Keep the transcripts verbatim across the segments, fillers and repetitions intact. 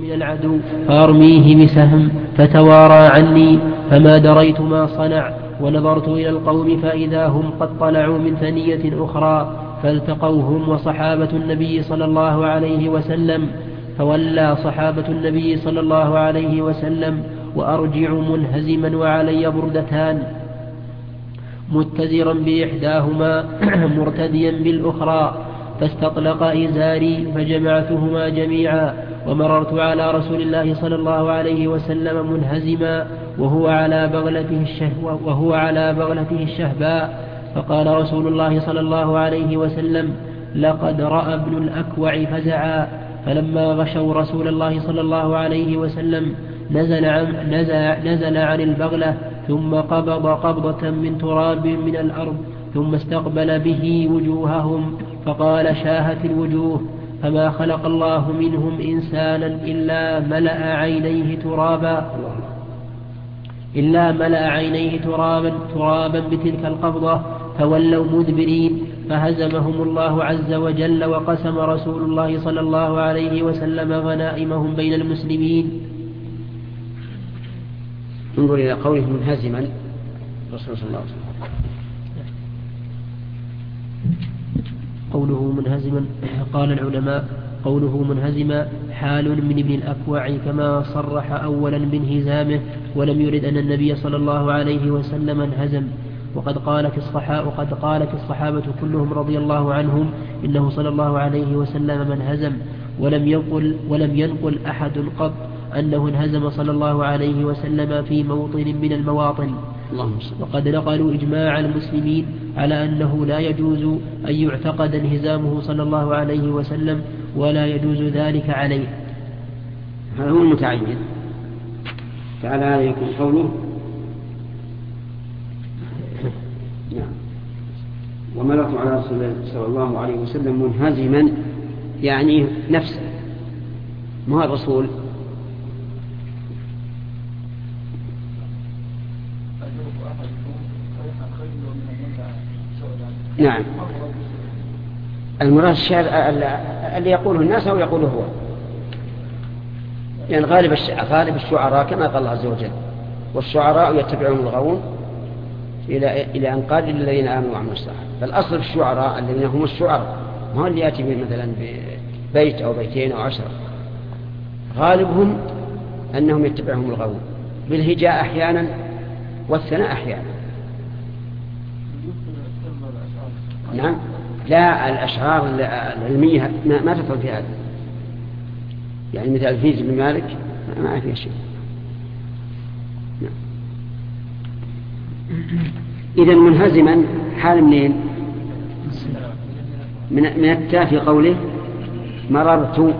من العدو فأرميه بسهم فتوارى عني فما دريت ما صنع، ونظرت إلى القوم فإذا هم قد طلعوا من ثنية أخرى فالتقوهم وصحابة النبي صلى الله عليه وسلم، فولى صحابة النبي صلى الله عليه وسلم وأرجع منهزما وعلي بردتان متزرا بإحداهما مرتديا بالأخرى، فاستطلق إزاري فجمعتهما جميعا، ومررت على رسول الله صلى الله عليه وسلم منهزما وهو على بغلته الشهوة وهو على بغلته الشهباء، فقال رسول الله صلى الله عليه وسلم: لقد رأى ابن الأكوع فزعا. فلما غشوا رسول الله صلى الله عليه وسلم نزل عن, نزل, نزل عن البغلة ثم قبض قبضة من تراب من الأرض ثم استقبل به وجوههم فقال: شاهت الوجوه، فما خلق الله منهم إنسانا إلا ملأ عينيه ترابا إلا ملأ عينيه ترابا ترابا بتلك القبضة، فولوا مدبرين فهزمهم الله عز وجل، وقسم رسول الله صلى الله عليه وسلم غنائمهم بين المسلمين. انظر إلى قوله منهزما رسول صلى الله عليه وسلم. قوله منهزما، قال العلماء: قوله منهزما حال من ابن الأكوع كما صرح أولا بانهزامه، ولم يرد أن النبي صلى الله عليه وسلم انهزم. وقد قالت الصحابة, وقد قالت الصحابة كلهم رضي الله عنهم إنه صلى الله عليه وسلم منهزم، ولم ينقل, ولم ينقل أحد قط أنه انهزم صلى الله عليه وسلم في موطن من المواطن. وقد نقلوا إجماع المسلمين على أنه لا يجوز أن يعتقد انهزامه صلى الله عليه وسلم ولا يجوز ذلك عليه. هذا هو المتعين. فعلى هذا يكون قوله نعم ومررت على رسول الله صلى الله عليه وسلم منهزما، يعني نفسه، ما هو الرسول. نعم المراد الشعر اللي يقوله الناس أو يقوله هو، يعني غالب غالب الشعراء كما قال الله عز وجل: والشعراء يتبعهم الغاوون إلى إلى أن قال للذين آمنوا وعملوا الصالحات. فالأصل في الشعراء الذين هم الشعراء، ما هو اللي يأتي مثلا ببيت أو بيتين أو عشرة، غالبهم أنهم يتبعهم الغاوون بالهجاء أحيانا والثناء أحيانا. نعم لا، الأشعار العلمية ما تدخل في هذا، يعني مثل الفيز بن مالك ما فيها شيء. نعم. إذن منهزما حال منين؟ من, من التاء في قوله مررت.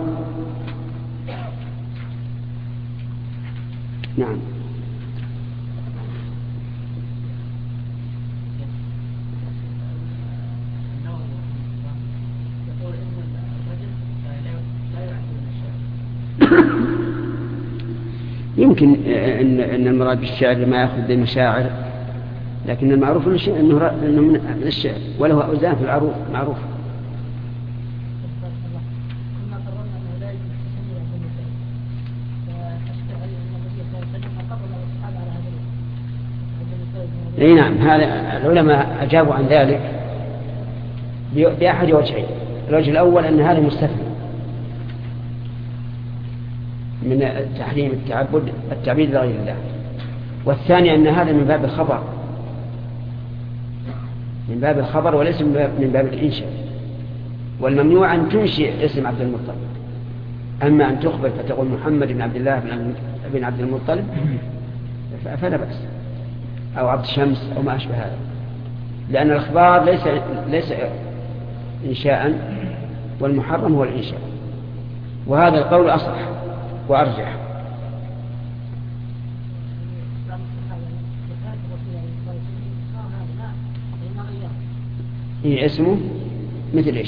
نعم يمكن أن أن المراد بالشعر ما يأخذ بالمشاعر، لكن المعروف أنه أنه من الشعر، وله أوزان في العروض معروف. أي نعم، هذا العلماء أجابوا عن ذلك بأحد وجهين. الوجه الأول أن هذا مستثنى من تحريم التعبد التعبيد لغير الله، والثاني أن هذا من باب الخبر من باب الخبر وليس من باب الإنشاء، والممنوع أن تنشئ اسم عبد المطلب، أما أن تخبر فتقول محمد بن عبد الله بن عبد المطلب فلا بأس، أو عبد الشمس أو ما أشبه هذا، لأن الإخبار ليس ليس إنشاء، والمحرم هو الإنشاء، وهذا القول أصح وأرجح. إيه اسمه مثل إيش؟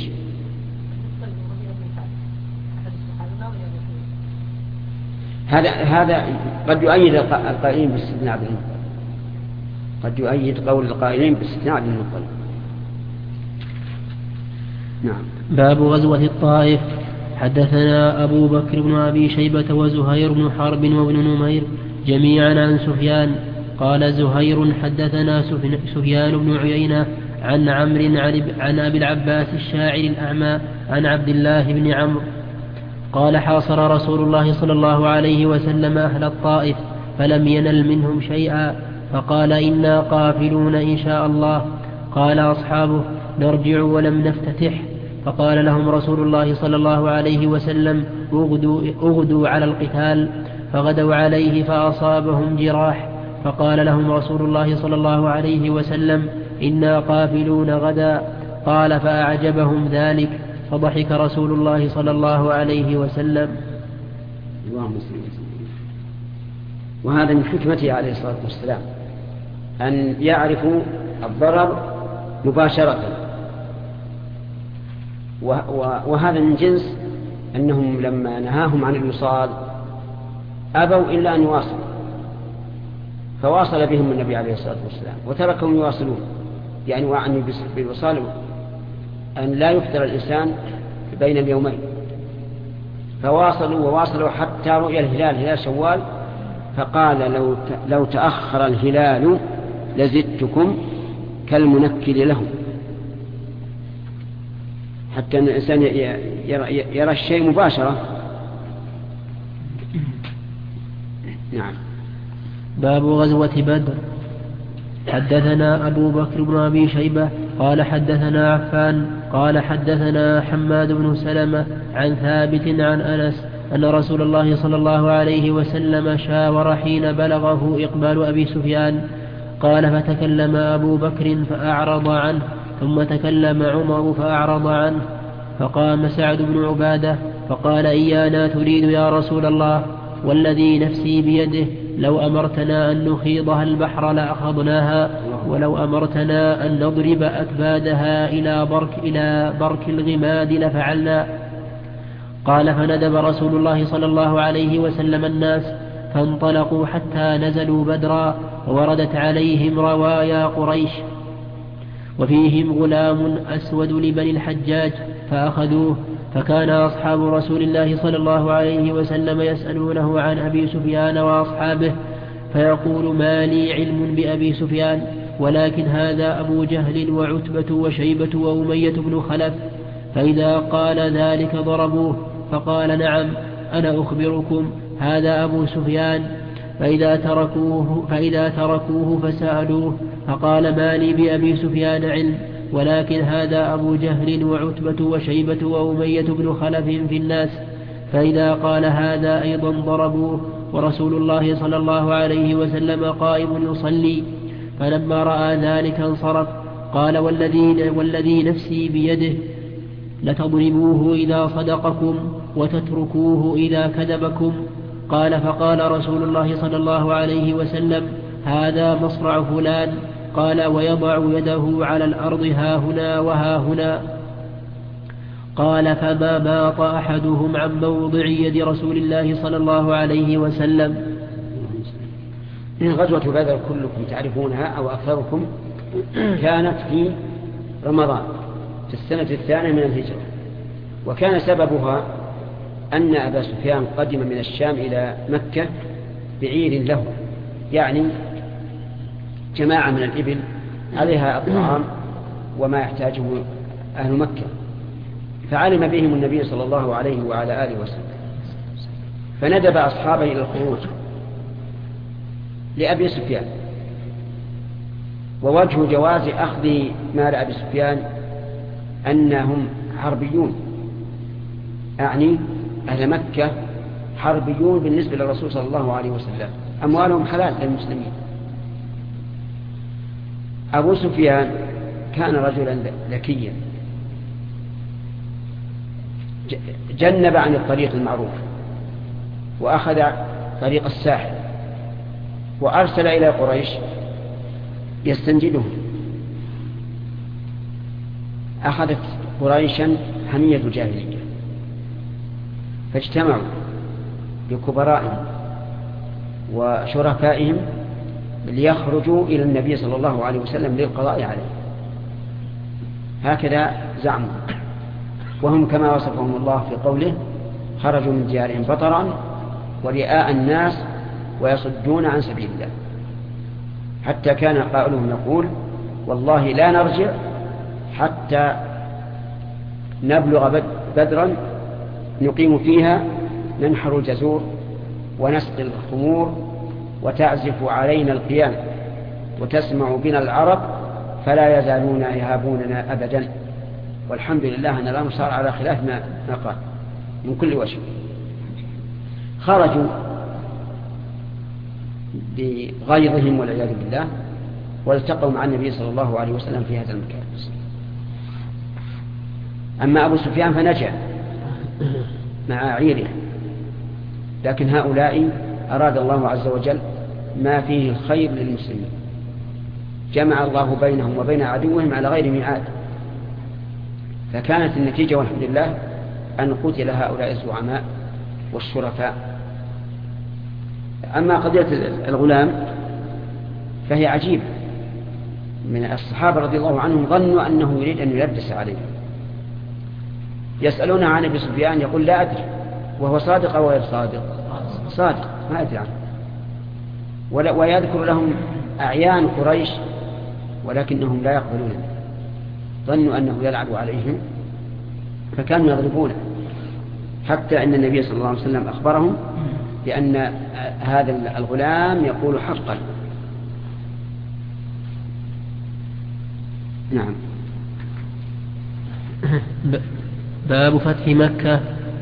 هذا هذا قد يؤيد القائلين باستثناء عبد المطلب، قد يؤيد قول القائلين باستثناء عبد المطلب. نعم. باب غزوة الطائف. حدثنا أبو بكر بن أبي شيبة وزهير بن حرب وابن نمير جميعا عن سفيان قال زهير حدثنا سفيان بن عيينة عن عمرو عن أبي العباس الشاعر الأعمى عن عبد الله بن عمرو قال حاصر رسول الله صلى الله عليه وسلم أهل الطائف فلم ينل منهم شيئا فقال إنا قافلون إن شاء الله. قال أصحابه نرجع ولم نفتتح. فقال لهم رسول الله صلى الله عليه وسلم اغدوا, اغدوا على القتال. فغدوا عليه فأصابهم جراح. فقال لهم رسول الله صلى الله عليه وسلم إنا قافلون غدا. قال فأعجبهم ذلك فضحك رسول الله صلى الله عليه وسلم. وهذا من حكمته عليه الصلاة والسلام أن يعرفوا الضرر مباشرة، وهذا من جنس أنهم لما نهاهم عن الوصال أبوا إلا أن يواصلوا، فواصل بهم النبي عليه الصلاة والسلام وتركهم يواصلون، يعني وعني بالوصال أن لا يفطر الإنسان بين اليومين، فواصلوا وواصلوا حتى رؤيا الهلال هلال شوال، فقال لو لو تأخر الهلال لزدتكم كالمنكل له، حتى أن الإنسان يرى, يرى الشيء مباشرة. نعم. باب غزوة بدر. حدثنا أبو بكر بن أبي شيبة قال حدثنا عفان قال حدثنا حماد بن سلمة عن ثابت عن أنس أن رسول الله صلى الله عليه وسلم شاور حين بلغه إقبال أبي سفيان. قال فتكلم أبو بكر فأعرض عنه، ثم تكلم عمر فأعرض عنه، فقام سعد بن عبادة فقال إيانا تريد يا رسول الله؟ والذي نفسي بيده لو أمرتنا أن نخيضها البحر لأخذناها، ولو أمرتنا أن نضرب أكبادها إلى برك, إلى برك الغماد لفعلنا. قال فندب رسول الله صلى الله عليه وسلم الناس فانطلقوا حتى نزلوا بدرا، ووردت عليهم روايا قريش وفيهم غلام أسود لبني الحجاج فأخذوه. فكان أصحاب رسول الله صلى الله عليه وسلم يسألونه عن أبي سفيان وأصحابه، فيقول ما لي علم بأبي سفيان، ولكن هذا أبو جهل وعتبة وشيبة وأمية بن خلف. فإذا قال ذلك ضربوه، فقال نعم أنا أخبركم هذا أبو سفيان. فإذا تركوه, فإذا تركوه فسألوه فقال ما لي بأبي سفيان علم، ولكن هذا أبو جهل وعتبة وشيبة وأمية بن خلف في الناس. فإذا قال هذا أيضا ضربوه، ورسول الله صلى الله عليه وسلم قائم يصلي. فلما رأى ذلك انصرف. قال والذي, والذي نفسي بيده لتضربوه إذا صدقكم وتتركوه إذا كذبكم. قال فقال رسول الله صلى الله عليه وسلم هذا مصرع فلان. قال ويضع يده على الأرض ها هنا وها هنا. قال فما ماط أحدهم عن موضع يد رسول الله صلى الله عليه وسلم. إن غزوة بدر كلكم تعرفونها أو أكثركم كانت في رمضان في السنة الثانية من الهجرة، وكان سببها أن أبا سفيان قدم من الشام إلى مكة بعير له، يعني جماعة من الإبل عليها الطعام وما يحتاجه أهل مكة، فعلم بهم النبي صلى الله عليه وعلى آله وسلم، فندب أصحابه إلى الخروج لأبي سفيان. ووجه جواز أخذ مال أبي سفيان أنهم حربيون، أعني أهل مكة حربيون بالنسبة للرسول صلى الله عليه وسلم، أموالهم حلال للمسلمين. أبو سفيان كان رجلا ذكيا جنب عن الطريق المعروف وأخذ طريق الساحل، وأرسل إلى قريش يستنجدهم. أخذت قريشا حمية الجاهلية، فاجتمعوا بكبرائهم وشركائهم ليخرجوا إلى النبي صلى الله عليه وسلم للقضاء عليه، هكذا زعموا. وهم كما وصفهم الله في قوله خرجوا من ديارهم بطرا ورئاء الناس ويصدون عن سبيل الله، حتى كان قائلهم يقول والله لا نرجع حتى نبلغ بدرا نقيم فيها ننحر الجزور ونسقي الخمور وتعزف علينا القيام وتسمع بنا العرب فلا يزالون يهابوننا أبدا. والحمد لله أن الأمر صار على خلاف ما قال من كل وجه. خرجوا بغيظهم والعياذ بالله والتقوا مع النبي صلى الله عليه وسلم في هذا المكان. أما أبو سفيان فنجا مع عيره، لكن هؤلاء أراد الله عز وجل ما فيه الخير للمسلمين، جمع الله بينهم وبين عدوهم على غير ميعاد، فكانت النتيجة والحمد لله أن قتل هؤلاء الزعماء والشرفاء. أما قضية الغلام فهي عجيبة، من الصحابة رضي الله عنهم ظنوا أنه يريد أن يلبس عليهم، يسألون عن أبي سفيان يقول لا أدري، وهو صادق أو غير صادق؟ صادق ما أدري عنه، ويذكر لهم أعيان قريش ولكنهم لا يقبلون، ظنوا أنه يلعب عليهم فكانوا يضربونه، حتى أن النبي صلى الله عليه وسلم أخبرهم بأن هذا الغلام يقول حقا. نعم. باب فتح مكة.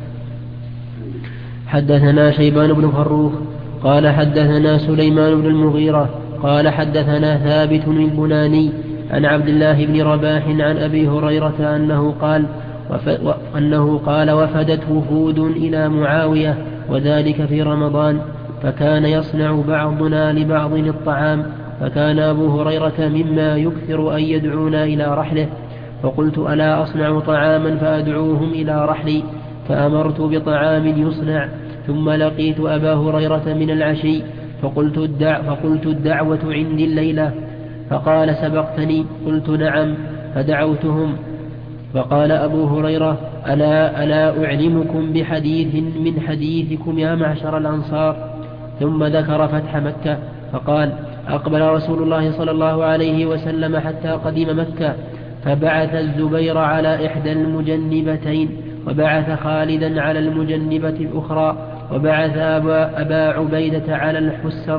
حدثنا شيبان بن فروخ قال حدثنا سليمان بن المغيرة قال حدثنا ثابت البناني عن عبد الله بن رباح عن أبي هريرة أنه قال أنه قال وفدت وفود إلى معاوية وذلك في رمضان، فكان يصنع بعضنا لبعض الطعام، فكان أبو هريرة مما يكثر أن يدعونا إلى رحله، فقلت ألا أصنع طعاما فأدعوهم إلى رحلي، فأمرت بطعام يصنع، ثم لقيت أبا هريرة من العشي فقلت, الدع فقلت الدعوة عندي الليلة، فقال سبقتني، قلت نعم، فدعوتهم، فقال أبو هريرة ألا, ألا أعلمكم بحديث من حديثكم يا معشر الأنصار؟ ثم ذكر فتح مكة فقال أقبل رسول الله صلى الله عليه وسلم حتى قدم مكة، فبعث الزبير على إحدى المجنبتين، وبعث خالدا على المجنبة الأخرى، وبعث أبا, أبا عبيدة على الحسر،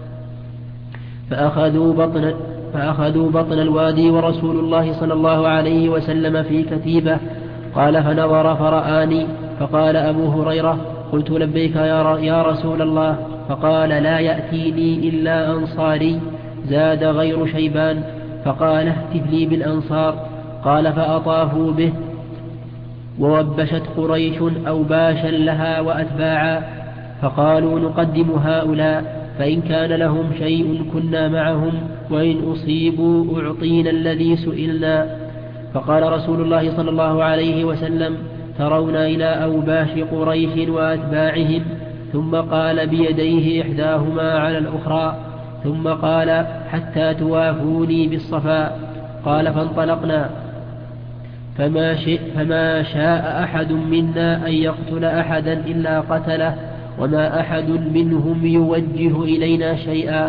فأخذوا بطن, فأخذوا بطن الوادي ورسول الله صلى الله عليه وسلم في كتيبة. قال فنظر فرآني، فقال أبو هريرة قلت لبيك يا رسول الله، فقال لا يأتيني إلا أنصاري زاد غير شيبان، فقال اهتف لي بالأنصار. قال فأطافوا به، ووبشت قريش أوباشا لها وأتباعا، فقالوا نقدم هؤلاء، فإن كان لهم شيء كنا معهم، وإن أصيبوا أعطينا الذي سئلنا. فقال رسول الله صلى الله عليه وسلم ترون إلى أوباش قريش وأتباعهم، ثم قال بيديه إحداهما على الأخرى، ثم قال حتى توافوني بالصفا. قال فانطلقنا، فما, فما شاء أحد منا أن يقتل أحدا إلا قتله، وما أحد منهم يوجه إلينا شيئا.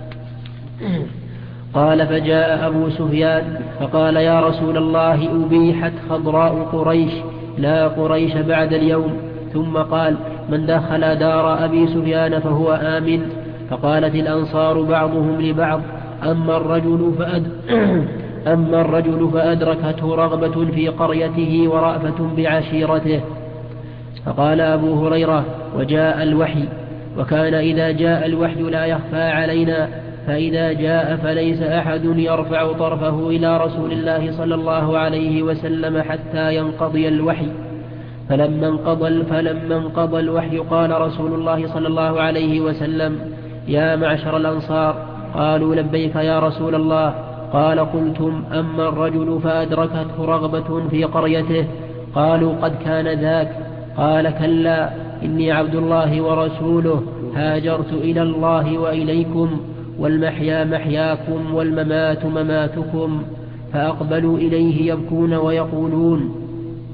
قال فجاء أبو سفيان فقال يا رسول الله أبيحت خضراء قريش لا قريش بعد اليوم. ثم قال من دخل دار أبي سفيان فهو آمن. فقالت الأنصار بعضهم لبعض أما الرجل فأد أما الرجل فأدركته رغبة في قريته ورأفة بعشيرته. فقال أبو هريرة وجاء الوحي، وكان إذا جاء الوحي لا يخفى علينا، فإذا جاء فليس أحد يرفع طرفه إلى رسول الله صلى الله عليه وسلم حتى ينقضي الوحي. فلما انقضى, فلما انقضى الوحي قال رسول الله صلى الله عليه وسلم يا معشر الأنصار، قالوا لبيك يا رسول الله. قال قلتم أما الرجل فأدركته رغبة في قريته، قالوا قد كان ذاك. قال كلا إني عبد الله ورسوله هاجرت إلى الله وإليكم، والمحيا محياكم والممات مماتكم. فأقبلوا إليه يبكون ويقولون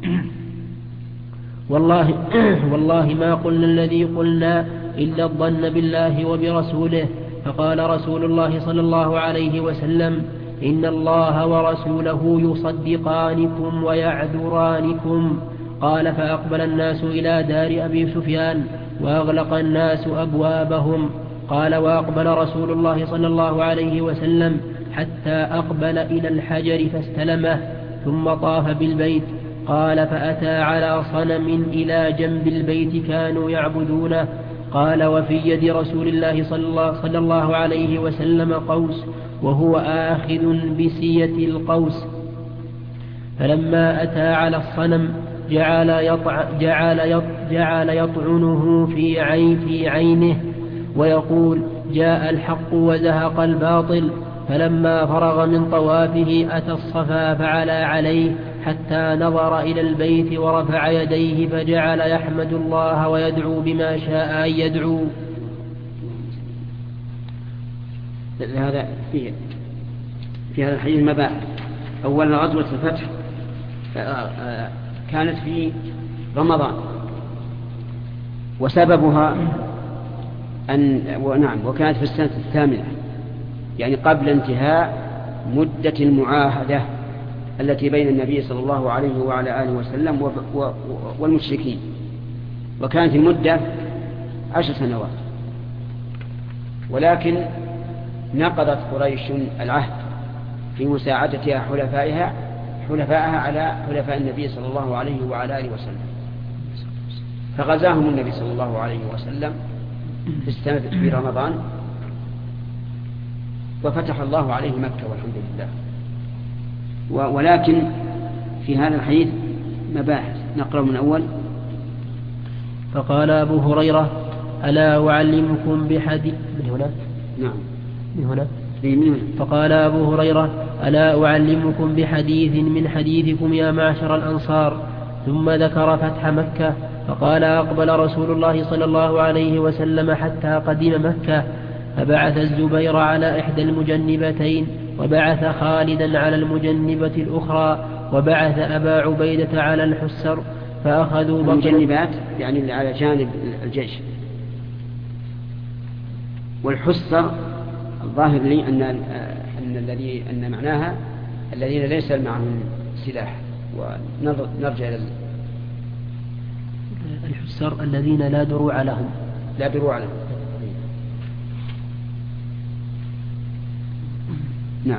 والله, والله ما قلنا الذي قلنا إلا الظن بالله وبرسوله. فقال رسول الله صلى الله عليه وسلم: إن الله ورسوله يصدقانكم ويعذرانكم. قال: فأقبل الناس إلى دار أبي سفيان وأغلق الناس أبوابهم. قال: وأقبل رسول الله صلى الله عليه وسلم حتى أقبل إلى الحجر فاستلمه ثم طاف بالبيت. قال: فأتى على صنم إلى جنب البيت كانوا يعبدونه. قال: وفي يد رسول الله صلى الله عليه وسلم قوس وهو آخذ بسية القوس. فلما أتى على الصنم جعل, يطع جعل, يط جعل يطعنه في, عين في عينه ويقول: جاء الحق وزهق الباطل. فلما فرغ من طوافه أتى الصفا فعلى عليه حتى نظر إلى البيت ورفع يديه فجعل يحمد الله ويدعو بما شاء أن يدعو. هذا فيه في هذا الحديث مباحث. أولا غزوة الفتح كانت في رمضان، وسببها أن ونعم وكانت في السنة الثامنة، يعني قبل انتهاء مدة المعاهدة التي بين النبي صلى الله عليه وعلى آله وسلم والمشركين، وكانت المدة عشر سنوات. ولكن نقضت قريش العهد في مساعدتها حلفائها حلفائها على حلفاء النبي صلى الله عليه وعلى آله وسلم، فغزاهم النبي صلى الله عليه وسلم في السنة في رمضان، وفتح الله عليه مكة والحمد لله. ولكن في هذا الحديث مباحث، نقرأ من أول. فقال أبو هريرة: ألا أعلمكم بحديث من هنا؟ نعم من هنا. من فقال أبو هريرة: ألا أعلمكم بحديث من حديثكم يا معشر الأنصار؟ ثم ذكر فتح مكة. فقال: أقبل رسول الله صلى الله عليه وسلم حتى قدم مكة، فبعث الزبير على إحدى المجنبتين، وبعث خالدا على المجنبة الأخرى، وبعث أبا عبيدة على الحسر، فأخذوا المجنبات يعني اللي على جانب الجيش. والحسر الظاهر لي أن أن الذي أن معناها الذين ليس معهم سلاح، ونرجع إلى الحسر الذين لا دروع لهم لا دروع لهم. نعم.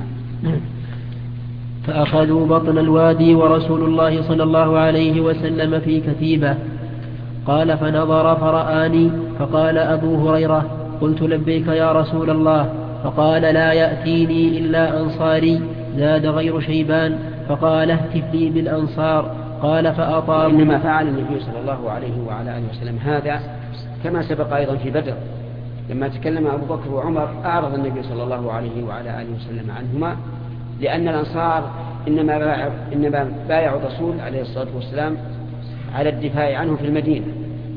فأخذوا بطن الوادي ورسول الله صلى الله عليه وسلم في كتيبة. قال: فنظر فرآني، فقال أبو هريرة: قلت لبيك يا رسول الله. فقال: لا يأتيني إلا أنصاري زاد غير شيبان. فقال: اهتف لي بالأنصار. قال: فأطاب. إنما فعل النبي صلى الله عليه وعلى آله وسلم هذا كما سبق أيضا في بدر، لما تكلم أبو بكر وعمر أعرض النبي صلى الله عليه وعلى آله وسلم عنهما، لأن الأنصار إنما بايعوا إنما بايعوا الرسول عليه الصلاة والسلام على الدفاع عنه في المدينة،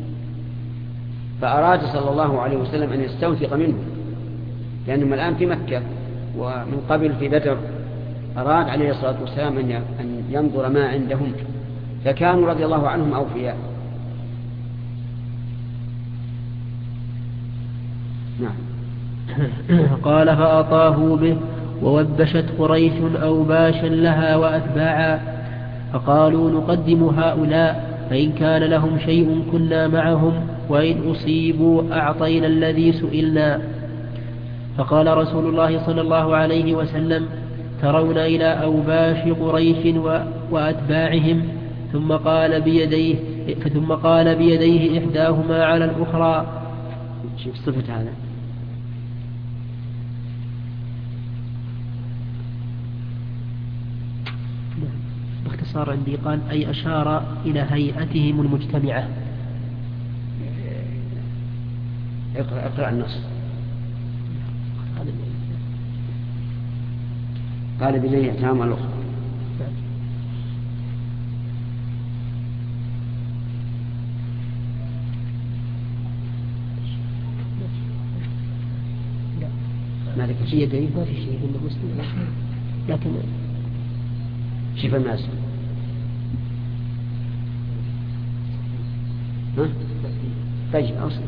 فأراد صلى الله عليه وسلم أن يستوثق منه، لأنهم الآن في مكة ومن قبل في بدر. أراد عليه الصلاة والسلام أن ينظر ما عندهم، فكانوا رضي الله عنهم أوفياء. نعم. قال: فأطاه به، ووبشت قريش أوباشا لها وأتباعا، فقالوا: نقدم هؤلاء، فإن كان لهم شيء كنا معهم، وإن أصيبوا أعطينا الذي سئلنا. فقال رسول الله صلى الله عليه وسلم: ترون إلى أوباش قريش وأتباعهم؟ ثم قال بيديه ثم قال بيديه إحداهما على الأخرى. شوف صفة هذا. باختصار عندي قال: أي أشار إلى هيئتهم المجتمعة. اقرأ, اقرأ النص. قال بيديه إحداهما على الأخرى. ما ذكر في يديه ما في شيء من المسلم، لكن شوف الناس ها؟ طيب أوصل.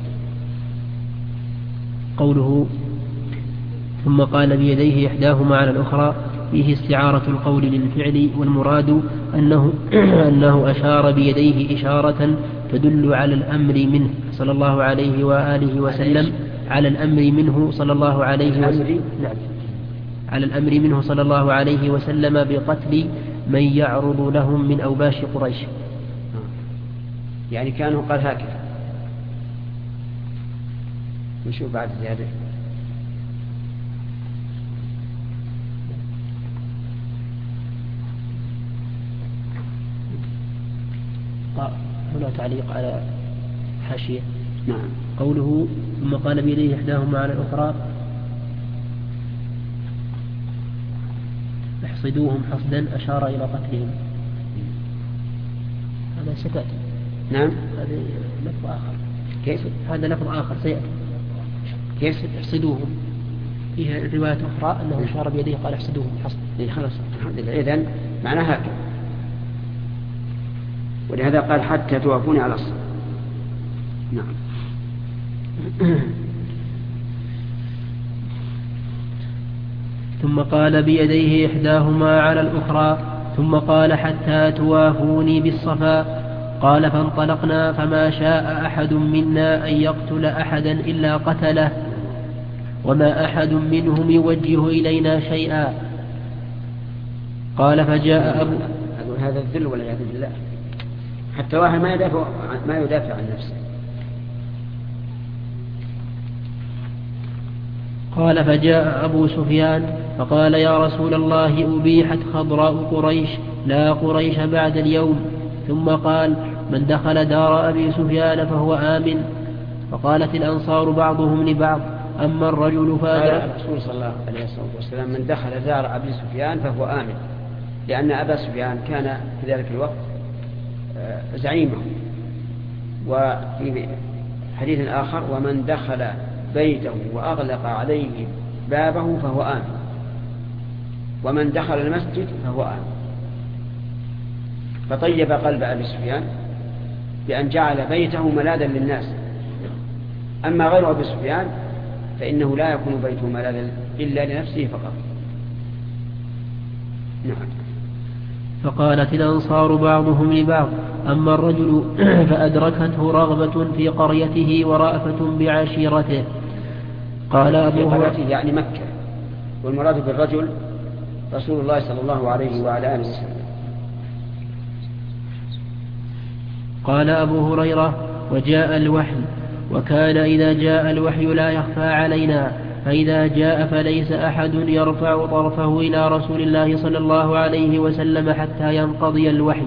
قوله ثم قال بيديه إحداهما على الأخرى فيه استعارة القول للفعل، والمراد أنه, أنه أشار بيديه إشارة تدل على الأمر منه صلى الله عليه وآله وسلم على الأمر منه صلى الله عليه وسلم نعم على الأمر منه صلى الله عليه وسلم بقتل من يعرض لهم من أوباش قريش. يعني كانوا قال هكذا. نشوف بعد زيادة. هنا تعليق على حاشية. نعم. قوله ثم قال بيديه إحداهما على الأخرى احصدوهم حصدا أشار إلى قتلهم. هذا ستأتي. نعم. هذا لفظ آخر. كيف؟ هذا لفظ آخر سيأتي. كيف؟ احصدوهم. فيها رواية أخرى أنه أشار بيديه قال احصدوهم حصد. إيه خلاص الحمد لله. إذن معناها هكذا. ولهذا قال حتى توافوني على الصلاة. نعم. ثم قال بيديه إحداهما على الأخرى ثم قال حتى توافوني بالصفا. قال فانطلقنا فما شاء أحد منا أن يقتل أحدا إلا قتله وما أحد منهم يوجه إلينا شيئا. قال فجاء أبو أقول هذا الذل والعياذ بالله. حتى واحد ما يدافع ما يدافع عن نفسه. قال فجاء أبو سفيان فقال يا رسول الله أبيحت خضراء قريش لا قريش بعد اليوم. ثم قال من دخل دار أبي سفيان فهو آمن. فقالت الأنصار بعضهم لبعض أما الرجل فأدرك. قال الرسول صلى الله عليه وسلم من دخل دار أبي سفيان فهو آمن، لأن أبا سفيان كان في ذلك الوقت زعيمه. وفي حديث آخر ومن دخل بيته وأغلق عليه بابه فهو آمن، ومن دخل المسجد فهو آمن. فطيب قلب أبي سفيان بأن جعل بيته ملاذا للناس. أما غير أبي سفيان فإنه لا يكون بيته ملاذا إلا لنفسه فقط. نعم. فقالت الأنصار بعضهم لبعض أما الرجل فأدركته رغبة في قريته ورأفة بعشيرته. قال أبو هريرة يعني مكة، والمراد بالرجل رسول الله صلى الله عليه وعلى آله وسلم. قال أبو هريرة وجاء الوحي وكان إذا جاء الوحي لا يخفى علينا فإذا جاء فليس أحد يرفع طرفه إلى رسول الله صلى الله عليه وسلم حتى ينقضي الوحي.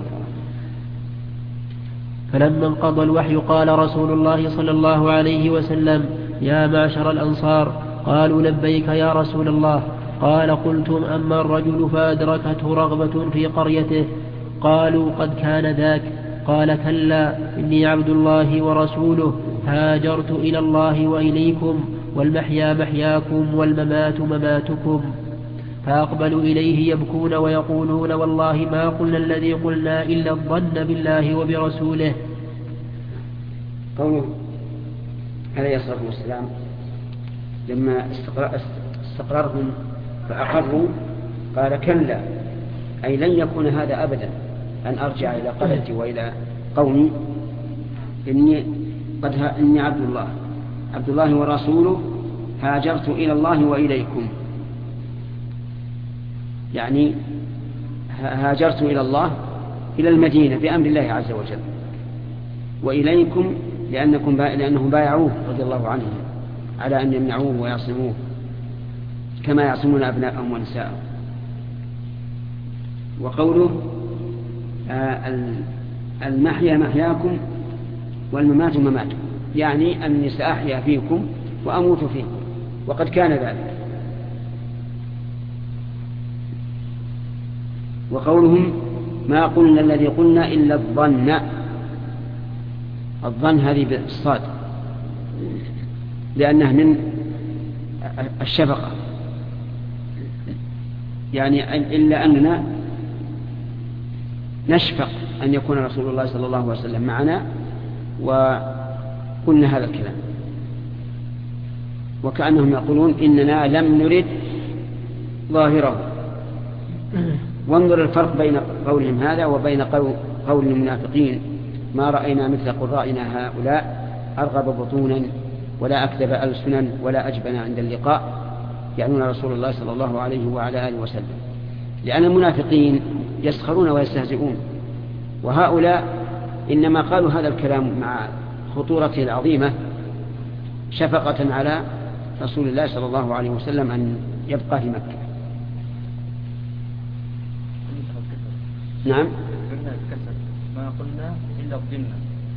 فلما انقضى الوحي قال رسول الله صلى الله عليه وسلم يا معشر الأنصار قالوا لبيك يا رسول الله. قال قلتم أما الرجل فأدركته رغبة في قريته قالوا قد كان ذاك. قال كلا إني عبد الله ورسوله هاجرت إلى الله وإليكم والمحيا محياكم والممات مماتكم. فأقبلوا إليه يبكون ويقولون والله ما قلنا الذي قلنا إلا الظن بالله وبرسوله. قوله عليه الصلاة والسلام لما استقررهم فأقروا قال كلا أي لن يكون هذا أبدا أن أرجع إلى قريتي وإلى قومي إني قد ها إني عبد الله عبد الله ورسوله هاجرت إلى الله وإليكم. يعني هاجرت إلى الله إلى المدينة بأمر الله عز وجل، وإليكم لأنكم لأنهم بايعوه رضي الله عنهم على أن يمنعوه ويعصموه كما يعصمون أبناءهم ونساءهم. وقوله المحيا محياكم والممات مماتكم يعني أني سأحيا فيكم وأموت فيكم، وقد كان ذلك. وقولهم ما قلنا الذي قلنا إلا الظن، الظن هذه بالصاد لأنها من الشفقة، يعني إلا أننا نشفق أن يكون رسول الله صلى الله عليه وسلم معنا وقلنا هذا الكلام، وكأنهم يقولون إننا لم نرد ظاهره. وانظر الفرق بين قولهم هذا وبين قول المنافقين: ما رأينا مثل قرائنا هؤلاء أرغب بطونا ولا أكذب ألسنا ولا أجبن عند اللقاء، يعنون رسول الله صلى الله عليه وعلى آله وسلم. لأن المنافقين يسخرون ويستهزئون، وهؤلاء إنما قالوا هذا الكلام مع خطورته العظيمة شفقة على رسول الله صلى الله عليه وسلم أن يبقى في مكة. نعم، ما قلنا إلا الضمن.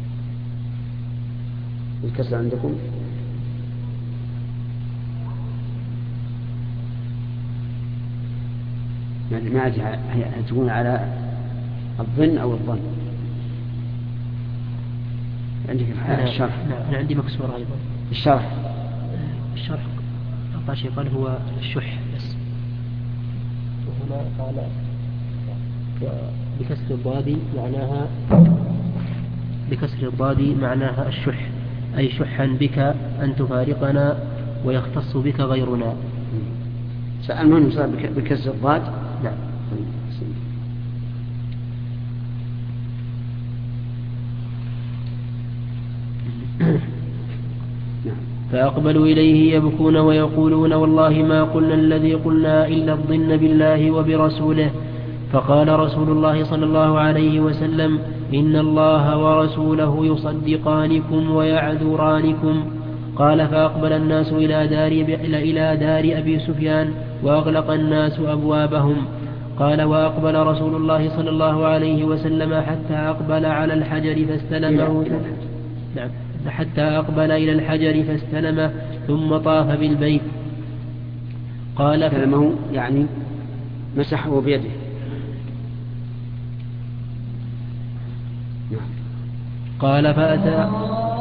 الكسر عندكم ما أدري هل تكون على الظن أو الظن. عندك الشرح؟ أنا عندي مكسورة أيضا. الشرح الشرح الطاشي قال هو الشح بس، وهنا قال بكسر الضاد معناها بكسر الضاد معناها الشح، أي شحا بك أن تفارقنا ويختص بك غيرنا. سأل من صار بكسر الضاد؟ نعم. فأقبلوا إليه يبكون ويقولون: والله ما قلنا الذي قلنا إلا الظن بالله وبرسوله. فقال رسول الله صلى الله عليه وسلم: إن الله ورسوله يصدقانكم ويعذرانكم. قال: فأقبل الناس إلى دار, إلى دار أبي سفيان وأغلق الناس أبوابهم. قال: وأقبل رسول الله صلى الله عليه وسلم حتى أقبل على الحجر فاستلمه. نعم، حتى أقبل إلى الحجر فاستلمه ثم طاف بالبيت. قال: استلمه يعني مسحه بيده. قال: فأتى.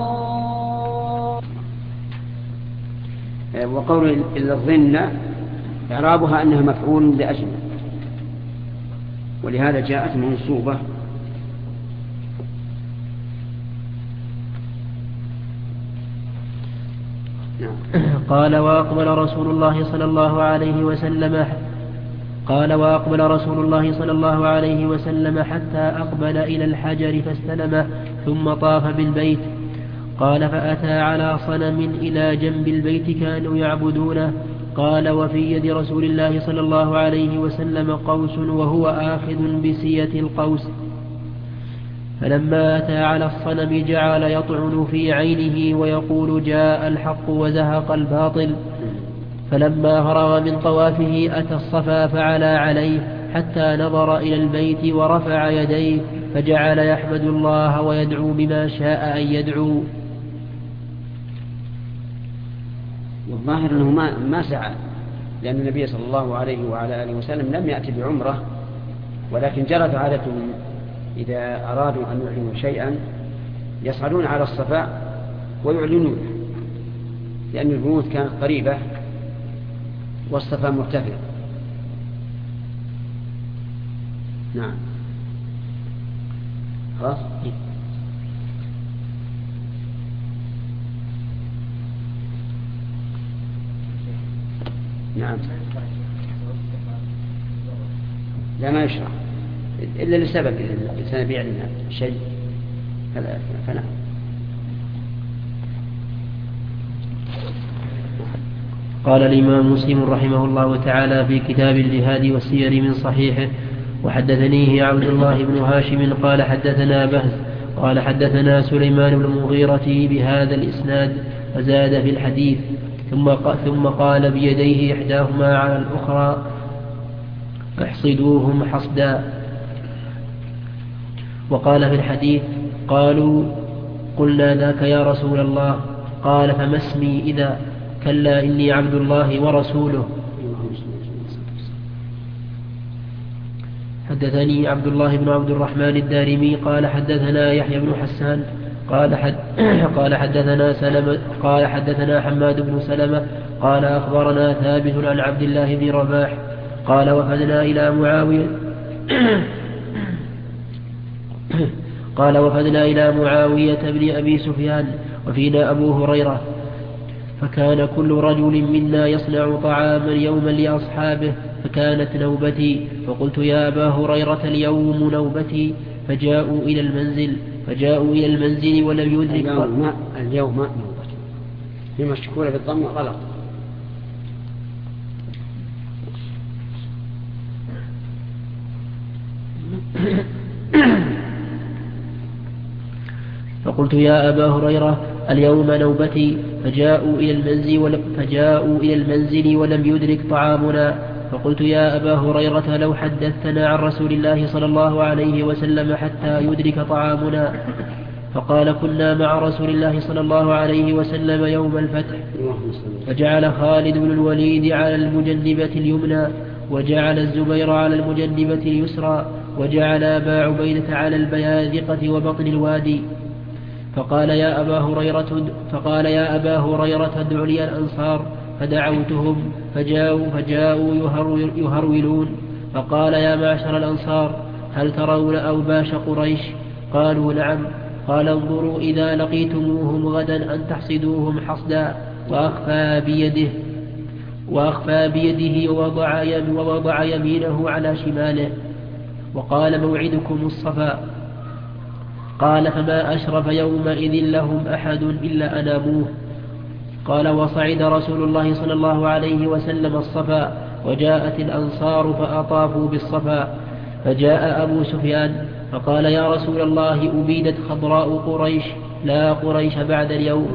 وقول إلا الظن إعرابها أنها مفعول لأجل، ولهذا جاءت منصوبة. قال: وأقبل رسول الله صلى الله عليه وسلم قال وأقبل رسول الله صلى الله عليه وسلم حتى أقبل إلى الحجر فاستلمه ثم طاف بالبيت. قال: فأتى على صنم إلى جنب البيت كانوا يعبدونه. قال: وفي يد رسول الله صلى الله عليه وسلم قوس وهو آخذ بسية القوس. فلما أتى على الصنم جعل يطعن في عينه ويقول: جاء الحق وزهق الباطل. فلما فرغ من طوافه أتى الصفا فعلى عليه حتى نظر إلى البيت ورفع يديه فجعل يحمد الله ويدعو بما شاء أن يدعو. والظاهر أنه ما, ما سعى، لأن النبي صلى الله عليه وعلى آله وسلم لم يأتي بعمره، ولكن جرت عادتهم إذا أرادوا أن يعلنوا شيئا يصعدون على الصفا ويعلنون، لأن البيوت كانت قريبة والصفا مرتفع. نعم، خلاص. نعم، لا ما يشرح إلا لسبب، إذا الإنسان بيعلن شيء فنعم. قال الإمام مسلم رحمه الله تعالى في كتاب الجهاد والسير من صحيحه: وحدثنيه عبد الله بن هاشم قال حدثنا بهز قال حدثنا سليمان بن المغيرة بهذا الإسناد فزاد في الحديث ثم ثم قال بيديه إحداهما على الأخرى: احصدوهم حصدا. وقال في الحديث: قالوا: قلنا ذاك يا رسول الله. قال: فما اسمي إذا؟ كلا إني عبد الله ورسوله. حدثني عبد الله بن عبد الرحمن الدارمي قال حدثنا يحيى بن حسان قال حد قال حدثنا سلمة قال حدثنا حماد بن سلمة قال أخبرنا ثابت عن عبد الله بن رباح قال: وفدنا إلى معاوية قال وفدنا إلى معاوية بن أبي سفيان وفينا أبو هريرة، فكان كل رجل منا يصنع طعاما يوما لأصحابه، فكانت نوبتي، فقلت يا أبا هريرة اليوم نوبتي، فجاءوا إلى المنزل فجاءوا إلى المنزل ولم يدرك اليوم ما اليوم ما نوبتي في مشكولة بالضم غلط. فقلت يا أبا هريرة اليوم نوبتي، فجاءوا إلى المنزل ولم, فجاءوا إلى المنزل ولم يدرك طعامنا، فقلت يا أبا هريرة لو حدثتنا عن رسول الله صلى الله عليه وسلم حتى يدرك طعامنا. فقال كنا مع رسول الله صلى الله عليه وسلم يوم الفتح، فجعل خالد بن الوليد على المجنبة اليمنى، وجعل الزبير على المجنبة اليسرى، وجعل أبا عبيدة على البياذقة وبطن الوادي. فقال يا أبا هريرة فقال يا أبا هريرة ادع لي الأنصار، فدعوتهم فجاءوا, فجاءوا يهرولون، فقال يا معشر الأنصار هل ترون أوباش قريش؟ قالوا نعم. قال انظروا إذا لقيتموهم غدا أن تحصدوهم حصدا. وأخفى بيده وأخفى بيده ووضع, يم ووضع يمينه على شماله، وقال موعدكم الصفا. قال فما أشرف يومئذ لهم أحد إلا أناموه. قال وصعد رسول الله صلى الله عليه وسلم الصفا، وجاءت الأنصار فأطافوا بالصفا، فجاء أبو سفيان فقال يا رسول الله أبيدت خضراء قريش، لا قريش بعد اليوم.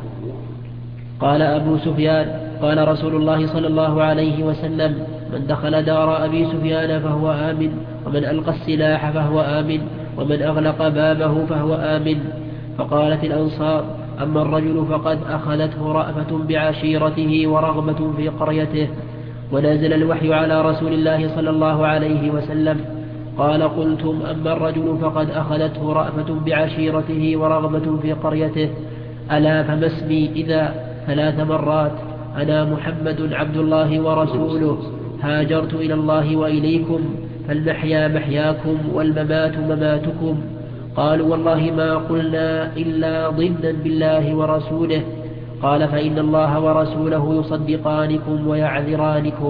قال أبو سفيان قال رسول الله صلى الله عليه وسلم من دخل دار أبي سفيان فهو آمن، ومن ألقى السلاح فهو آمن، ومن أغلق بابه فهو آمن. فقالت الأنصار أما الرجل فقد أخذته رأفة بعشيرته ورغبة في قريته. ونزل الوحي على رسول الله صلى الله عليه وسلم. قال قلتم أما الرجل فقد أخذته رأفة بعشيرته ورغبة في قريته. ألا فما اسمي إذا ثلاث مرات أنا محمد عبد الله ورسوله، هاجرت إلى الله وإليكم، فالمحيا محياكم والممات مماتكم. قالوا والله ما قلنا إلا ضمنا بالله ورسوله. قال فإن الله ورسوله يصدقانكم ويعذرانكم.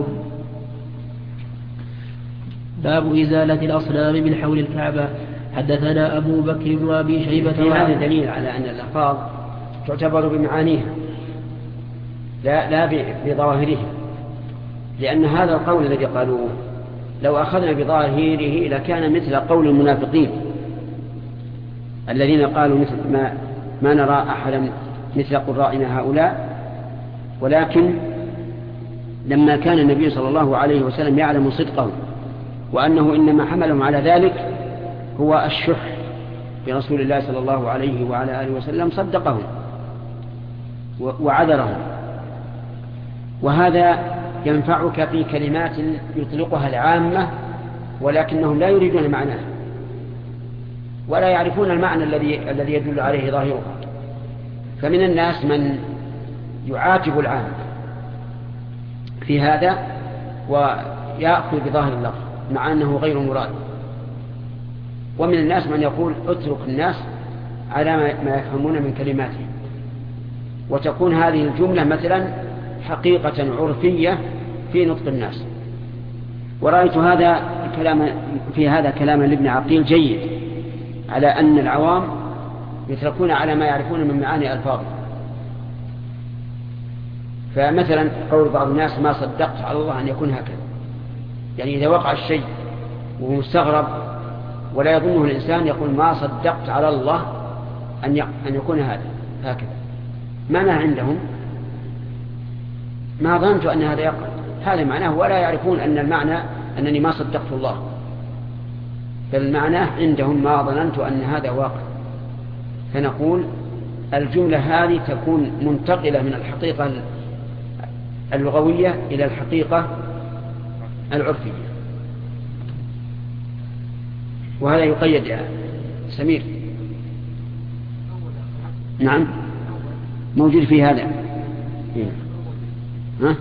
باب إزالة الأصنام من حول الكعبة. حدثنا أبو بكر بن أبي شيبة. هذا دليل على أن الألفاظ تعتبر بمعانيها لا, لا بظواهرها، لأن هذا القول الذي قالوه لو أخذنا بظاهره لكان مثل قول المنافقين الذين قالوا مثل ما, ما نرى أحدا مثل قرائنا هؤلاء. ولكن لما كان النبي صلى الله عليه وسلم يعلم صدقهم وأنه إنما حملهم على ذلك هو الشح برسول الله صلى الله عليه وعلى آله وسلم، صدقهم وعذرهم. وهذا ينفعك في كلمات يطلقها العامة ولكنهم لا يريدون معناه ولا يعرفون المعنى الذي الذي يدل عليه ظاهرها. فمن الناس من يعاتب العام في هذا ويأخذ بظاهر اللفظ مع أنه غير مراد، ومن الناس من يقول اترك الناس على ما يفهمون من كلماته، وتكون هذه الجملة مثلا حقيقة عرفية في نطق الناس. ورأيت هذا كلام في هذا كلام لابن عقيل جيد على أن العوام يتركون على ما يعرفون من معاني ألفاظه. فمثلا قول بعض الناس ما صدقت على الله أن يكون هكذا، يعني إذا وقع الشيء وهو مستغرب ولا يظنه الإنسان يقول ما صدقت على الله أن أن يكون هذا هكذا، ما ما عندهم ما ظننت أن هذا يقع، هذا معناه، ولا يعرفون أن المعنى أنني ما صدقت الله، بل المعنى عندهم ما ظننت أن هذا واقع. فنقول الجملة هذه تكون منتقلة من الحقيقة اللغوية إلى الحقيقة العرفية، وهذا يقيد يا سمير. نعم موجود في هذا. ها؟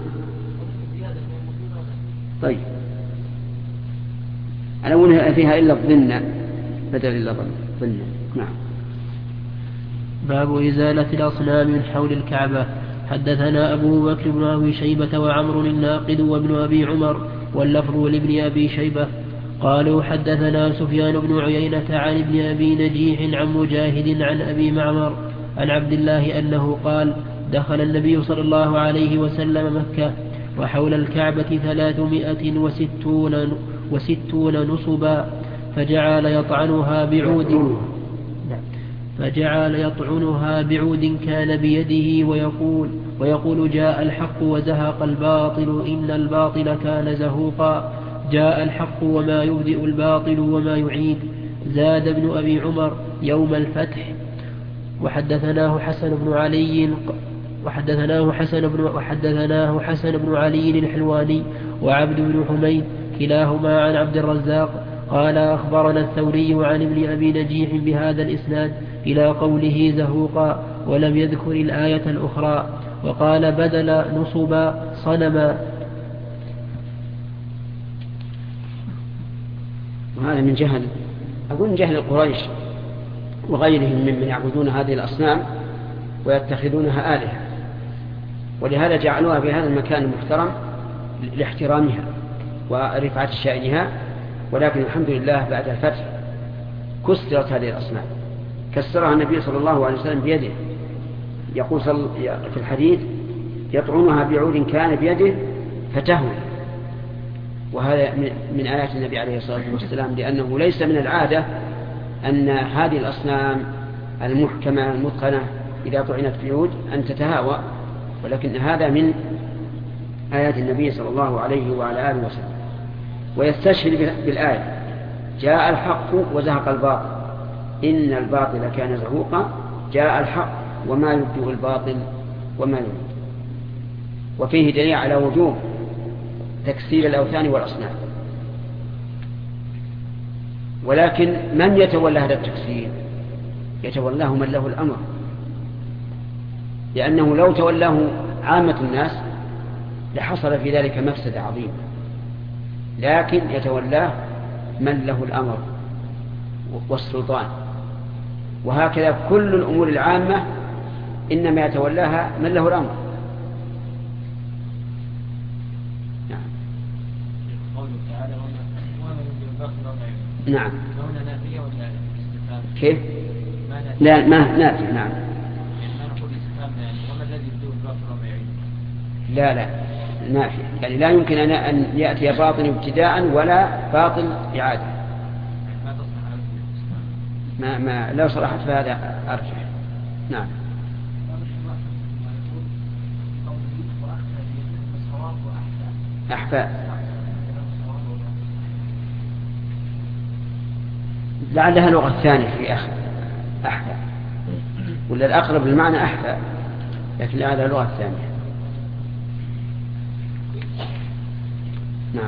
طيب الأول فيها إلا الظن بدل إلا ظن. نعم. باب إزالة الأصنام من حول الكعبة. حدثنا أبو بكر بن أبي شيبة وعمر الناقد وابن أبي عمر واللفظ لابن أبي شيبة قالوا حدثنا سفيان بن عيينة عن ابن أبي نجيح عن مجاهد عن أبي معمر عن عبد الله أنه قال دخل النبي صلى الله عليه وسلم مكة وحول الكعبة ثلاثمائة وستون, وستون نصبا فجعل يطعنها بعود فجعل يطعنها بعود كان بيده ويقول, ويقول جاء الحق وزهق الباطل إن الباطل كان زهوقا جاء الحق وما يبدئ الباطل وما يعيد. زاد ابن أبي عمر يوم الفتح. وحدثناه حسن بن علي وحدثناه حسن بن وحدثناه حسن بن علي الحلواني وعبد بن حميد كلاهما عن عبد الرزاق قال أخبرنا الثوري عن ابن أبي نجيح بهذا الإسناد إلى قوله زهوقا ولم يذكر الآية الأخرى وقال بدل نصبا صنما. وهذا من جهل أقول من جهل القريش وغيرهم ممن يعبدون هذه الأصنام ويتخذونها آلهة، ولهذا جعلوها في هذا المكان المحترم لاحترامها ورفعة شأنها. ولكن الحمد لله بعد الفتح كسرت هذه الأصنام، كسرها النبي صلى الله عليه وسلم بيده، يقول في الحديث يطعنها بعود كان بيده فتهوي. وهذا من آيات النبي عليه الصلاة والسلام، لأنه ليس من العادة أن هذه الأصنام المحكمة المتقنة إذا طعنت بعود أن تتهاوى، ولكن هذا من آيات النبي صلى الله عليه وعلى آله وسلم. ويستشهد بالآية جاء الحق وزهق الباطل إن الباطل كان زهوقا جاء الحق وما يبدئ الباطل وما يعيد. وفيه دليل على وجوب تكسير الأوثان والأصنام. ولكن من يتولى هذا التكسير؟ يتولاه من له الأمر، لأنه لو تولاه عامة الناس لحصل في ذلك مفسدة عظيمة، لكن يتولاه من له الأمر والسلطان. وهكذا كل الأمور العامة إنما يتولاها من له الأمر. نعم. كيف؟ لا ما نافع. نعم. لا لا نافع، يعني لا يمكن أن يأتي باطل ابتداء ولا باطل إعادة. ما ما لو صلحت فهذا أرجح. نعم. أحفاء لعلها لغة ثانية في آخر أحفاء، ولا الأقرب للمعنى أحفاء، لكن لعلها لغة ثانية. نعم.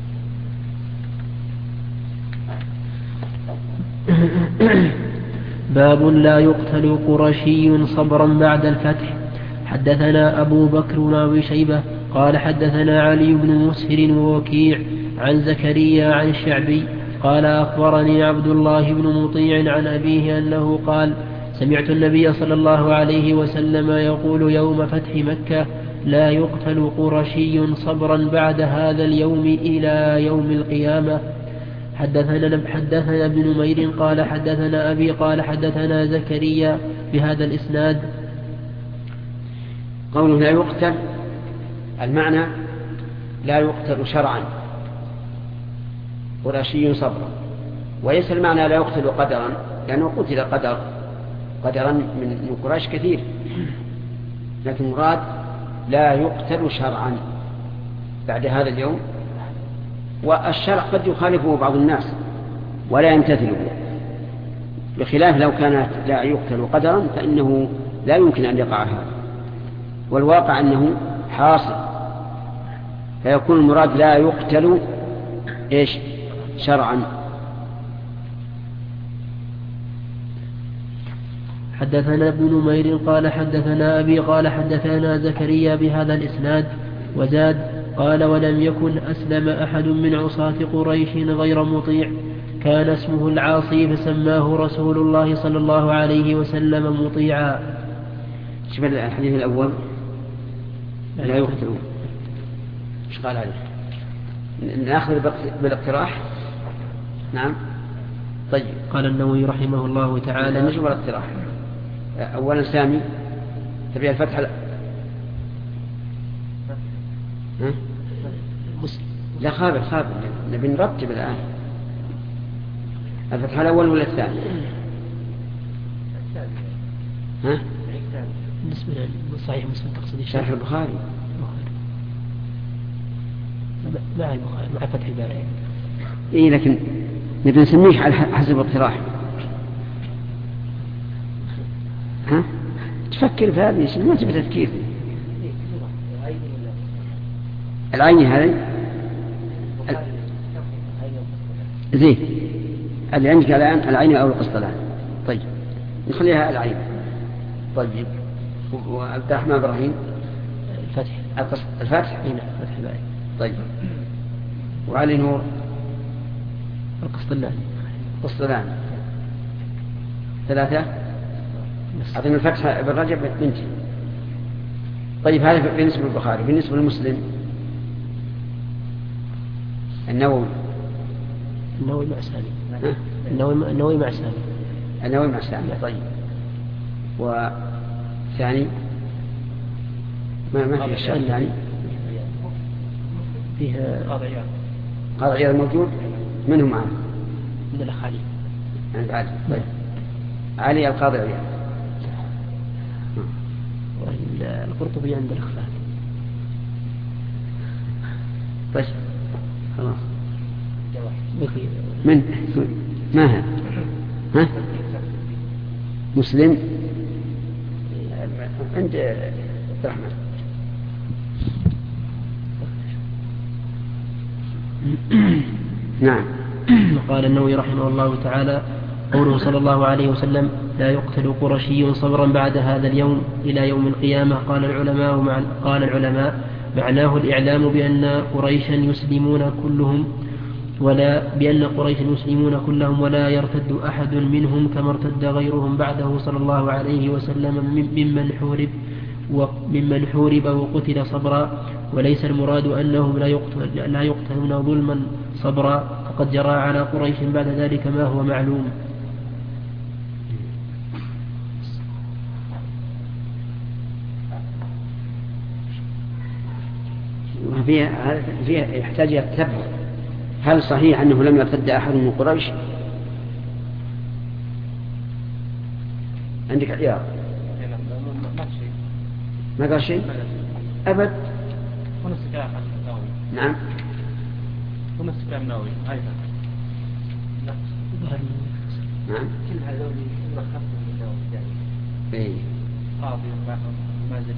باب لا يقتل قرشي صبرا بعد الفتح. حدثنا أبو بكر بن أبي شيبة قال حدثنا علي بن مسهر ووكيع عن زكريا عن الشعبي قال أخبرني عبد الله بن مطيع عن أبيه أنه قال سمعت النبي صلى الله عليه وسلم يقول يوم فتح مكة لا يقتل قرشي صبرا بعد هذا اليوم إلى يوم القيامة. حدثنا, حدثنا ابن نمير قال حدثنا أبي قال حدثنا زكريا بهذا الإسناد. قوله لا يقتل المعنى لا يقتل شرعا قرشي صبرا، وليس المعنى لا يقتل قدرا، لأنه قتل قدر قدرا من قريش كثير، لكن مراد لا يقتل شرعا بعد هذا اليوم. والشرع قد يخالفه بعض الناس ولا يمتثله، بخلاف لو كانت لا يقتل قدرا فإنه لا يمكن أن يقع هذا، والواقع أنه حاصل، فيكون المراد لا يقتل إيش شرعا. حدثنا ابن نمير قال حدثنا أبي قال حدثنا زكريا بهذا الإسناد. وزاد قال ولم يكن أسلم أحد من عصاة قريش غير مطيع كان اسمه العاصي فسماه رسول الله صلى الله عليه وسلم مطيعا. شوف الحديث الأول لا يقتلون ايش قال عليه؟ ناخذ بالاقتراح. نعم طيب. قال النووي رحمه الله تعالى نشوف الاقتراح. أولا سامي تبي الفتح لا ها؟ لا خابر خابر نبي نرتب الآن. الفتح الأول ولا الثاني؟ ها؟ بالنسبة للصحيح مسلم تقصد شرح البخاري مع البخاري مع فتح الباري. إيه لكن نبي نسميه على حسب الاقتراح. ها؟ تفكر في هذه الشيء ما تبي تفكير. العين هذه زين اللي عندك الآن العين أو القسطلان. طيب نخليها العين. طيب وعبد الرحمن إبراهيم الفتح الفتح هنا فتح الباري. طيب وعلي نور القسطلان القسطلان ثلاثة. أعطينا الفتح ابن رجب بنتي. طيب هذا بالنسبة للبخاري. بالنسبة للمسلم النووي النووي مع سامي. النووي النووي مع سامي النووي مع سامي. طيب وثاني ما ما في الشيء الثاني فيها قاضي عياض موجود. منهم معه من الأخ علي عند علي. طيب علي القاضي عياض. القرطبي عند الأخ فهد. طيب خلاص من ما هذا ها مسلم عند عبد الرحمن. نعم. قال النووي رحمه الله تعالى قوله صلى الله عليه وسلم لا يقتل قرشي صبرا بعد هذا اليوم إلى يوم القيامة. قال العلماء مع قال العلماء معناه الإعلام بأن قريشا يسلمون كلهم ولا بأن قريشا يسلمون كلهم ولا يرتد أحد منهم كما ارتد غيرهم بعده صلى الله عليه وسلم ممن حورب وممن حورب وقتل صبرا. وليس المراد أنهم لا يقتل لا يقتلون ظلما صبرا فقد جرى على قريش بعد ذلك ما هو معلوم. فيها فيها يحتاج إلى التثبت. هل صحيح أنه لم يرتد أحد من قريش؟ عندك عياض ما قال شيء أبد. ونفس كلام النووي. نعم ونفس كلام النووي أيضا. نعم كل هذول يرخصوا من النووي يعني. إيه. قاضي ما زال.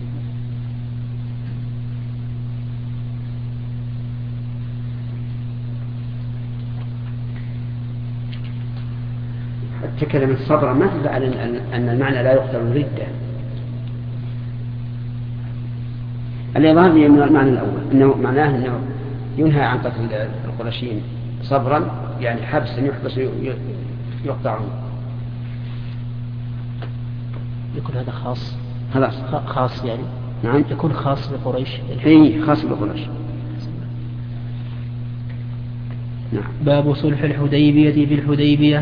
حتى كلمة صبرا ما تدل على أن المعنى لا يقتل الردة. اللي يظهر لي من المعنى الأول أنه معناه أنه ينهى عن قتل القرشيين صبرا يعني حبسا يحبس يقطعون. يكون هذا خاص خلاص خاص يعني. نعم يكون خاص بقريش. اي خاص بقريش. نعم. باب صلح الحديبية في الحديبية.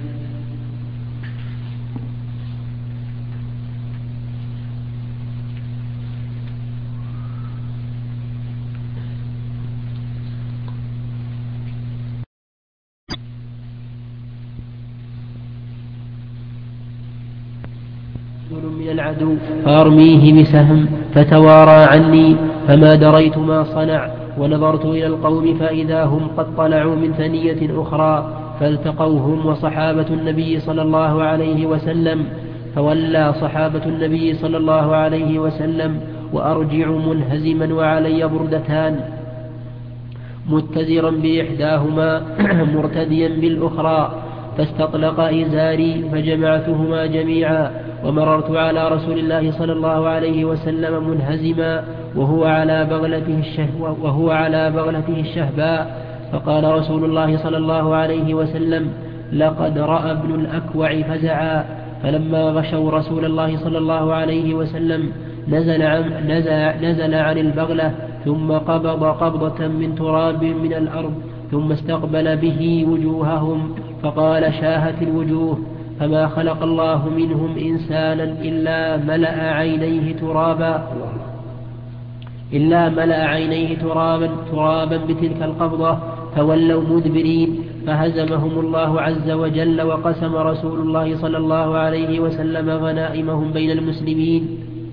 من العدو فأرميه بسهم فتوارى عني فما دريت ما صنع ونظرت إلى القوم فإذا هم قد طلعوا من ثنية أخرى فالتقوهم وصحابة النبي صلى الله عليه وسلم فولى صحابة النبي صلى الله عليه وسلم وأرجع منهزما وعلي بردتان متزرا بإحداهما مرتديا بالأخرى فاستطلق إزاري فجمعتهما جميعا ومررت على رسول الله صلى الله عليه وسلم منهزما وهو على بغلته الشهوة وهو على بغلته الشهباء فقال رسول الله صلى الله عليه وسلم: لقد رأى ابن الأكوع فزعا. فلما غشوا رسول الله صلى الله عليه وسلم نزل عن, نزل, نزل عن البغلة ثم قبض قبضة من تراب من الأرض ثم استقبل به وجوههم فقال: شاهت الوجوه، فما خلق الله منهم إنسانا إلا ملأ عينيه ترابا إلا ملأ عينيه ترابا ترابا بتلك القبضة، فولوا مدبرين، فهزمهم الله عز وجل، وقسم رسول الله صلى الله عليه وسلم غنائمهم بين المسلمين.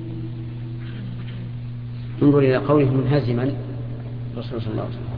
انظر إلى قوله منهزما رسول صلى الله عليه وسلم.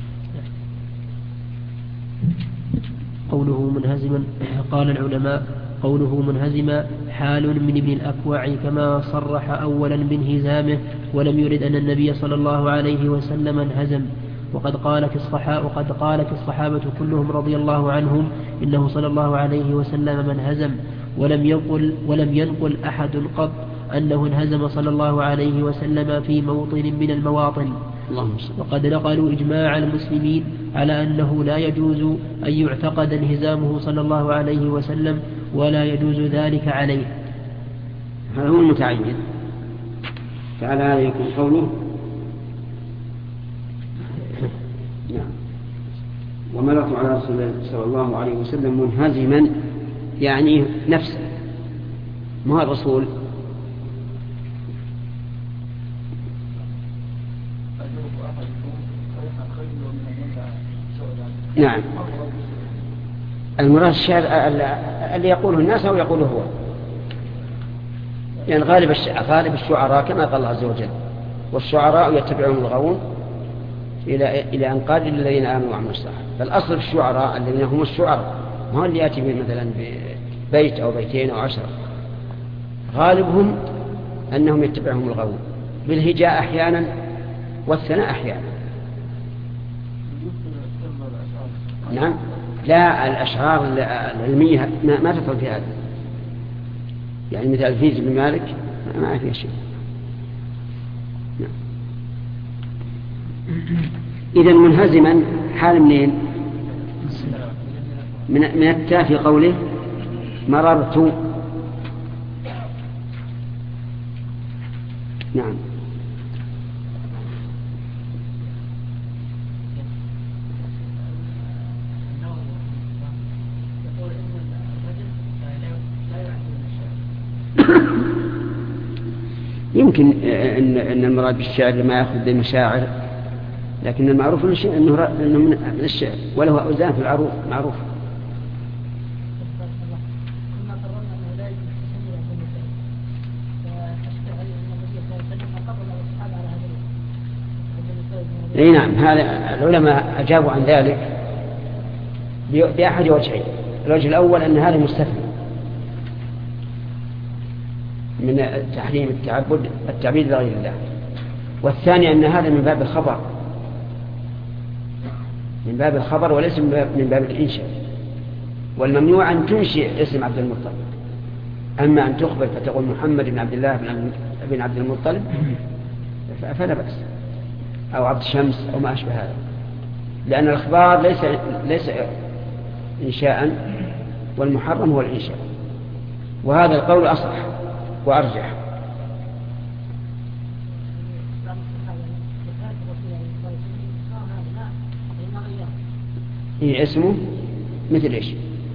قوله منهزما، قال العلماء: قوله منهزما حال من ابن الأكوع، كما صرح أولا بانهزامه، ولم يرد أن النبي صلى الله عليه وسلم انهزم. وقد قالت الصحابة, وقد قالت الصحابة كلهم رضي الله عنهم إنه صلى الله عليه وسلم انهزم، ولم ينقل, ولم ينقل أحد قط أنه انهزم صلى الله عليه وسلم في موطن من المواطن. وقد نقلوا إجماع المسلمين على أنه لا يجوز أن يعتقد انهزامه صلى الله عليه وسلم، ولا يجوز ذلك عليه. هذا هو المتعين. تعالى هذا يكون قوله: نعم وملأت على رسول الله صلى الله عليه وسلم منهزما، يعني نفسه، ما الرسول. نعم المراد الشعر اللي يقوله الناس أو يقوله هو، يعني غالب غالب الشعراء كما قال الله عز وجل: والشعراء يتبعون الغاوون إلى إلى أن قال للذين آمنوا وعملوا الصالحات. فالأصل في الشعراء الذين هم الشعراء، ما هو اللي يأتي مثلا ببيت أو بيتين أو عشرة، غالبهم أنهم يتبعهم الغاوون بالهجاء أحيانا والثناء أحيانا. نعم لا، الأشعار العلمية ما تدخل في هذا، يعني مثل الفيز بن مالك ما فيها شيء. نعم. إذا منهزما حال منين؟ من, من التاء في قوله مررت. نعم يمكن أن أن المراد بالشعر ما يأخذ بالمشاعر، لكن المعروف أنه أنه من الشعر، وله أوزان في العروض معروف. أي نعم، هذا العلماء أجابوا عن ذلك بأحد وجهين. الوجه الأول أن هذا مستثنى من تحريم التعبد التعبيد لغير الله، والثاني أن هذا من باب الخبر من باب الخبر وليس من باب الإنشاء. والممنوع أن تنشئ اسم عبد المطلب، أما أن تخبر فتقول محمد بن عبد الله بن عبد المطلب فلا بأس، أو عبد الشمس أو ما أشبه هذا، لأن الإخبار ليس ليس إنشاء، والمحرم هو الإنشاء. وهذا القول أصح وأرجح. إيه اسمه مثل إيش؟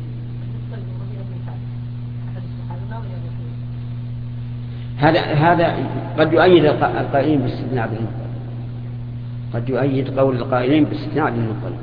هذا هذا قد يؤيد القائلين باستثناء عبد المطلب، قد يؤيد قول القائلين باستثناء عبد المطلب.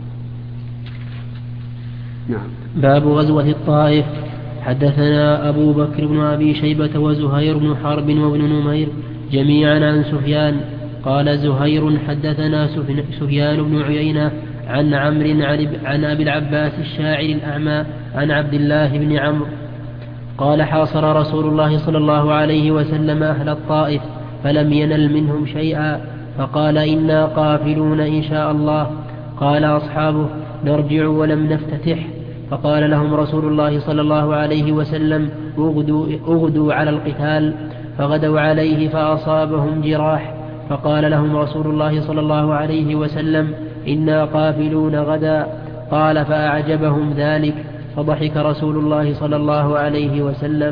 نعم. باب غزوة الطائف. حدثنا أبو بكر بن أبي شيبة وزهير بن حرب وابن نمير جميعا عن سفيان قال زهير حدثنا سفيان بن عيينة عن عمرو عن أبي العباس الشاعر الأعمى عن عبد الله بن عمرو قال حاصر رسول الله صلى الله عليه وسلم أهل الطائف فلم ينل منهم شيئا، فقال إنا قافلون إن شاء الله. قال أصحابه نرجع ولم نفتتح، فقال لهم رسول الله صلى الله عليه وسلم اغدوا, اغدوا على القتال، فغدوا عليه فأصابهم جراح، فقال لهم رسول الله صلى الله عليه وسلم إنا قافلون غدا. قال فأعجبهم ذلك فضحك رسول الله صلى الله عليه وسلم.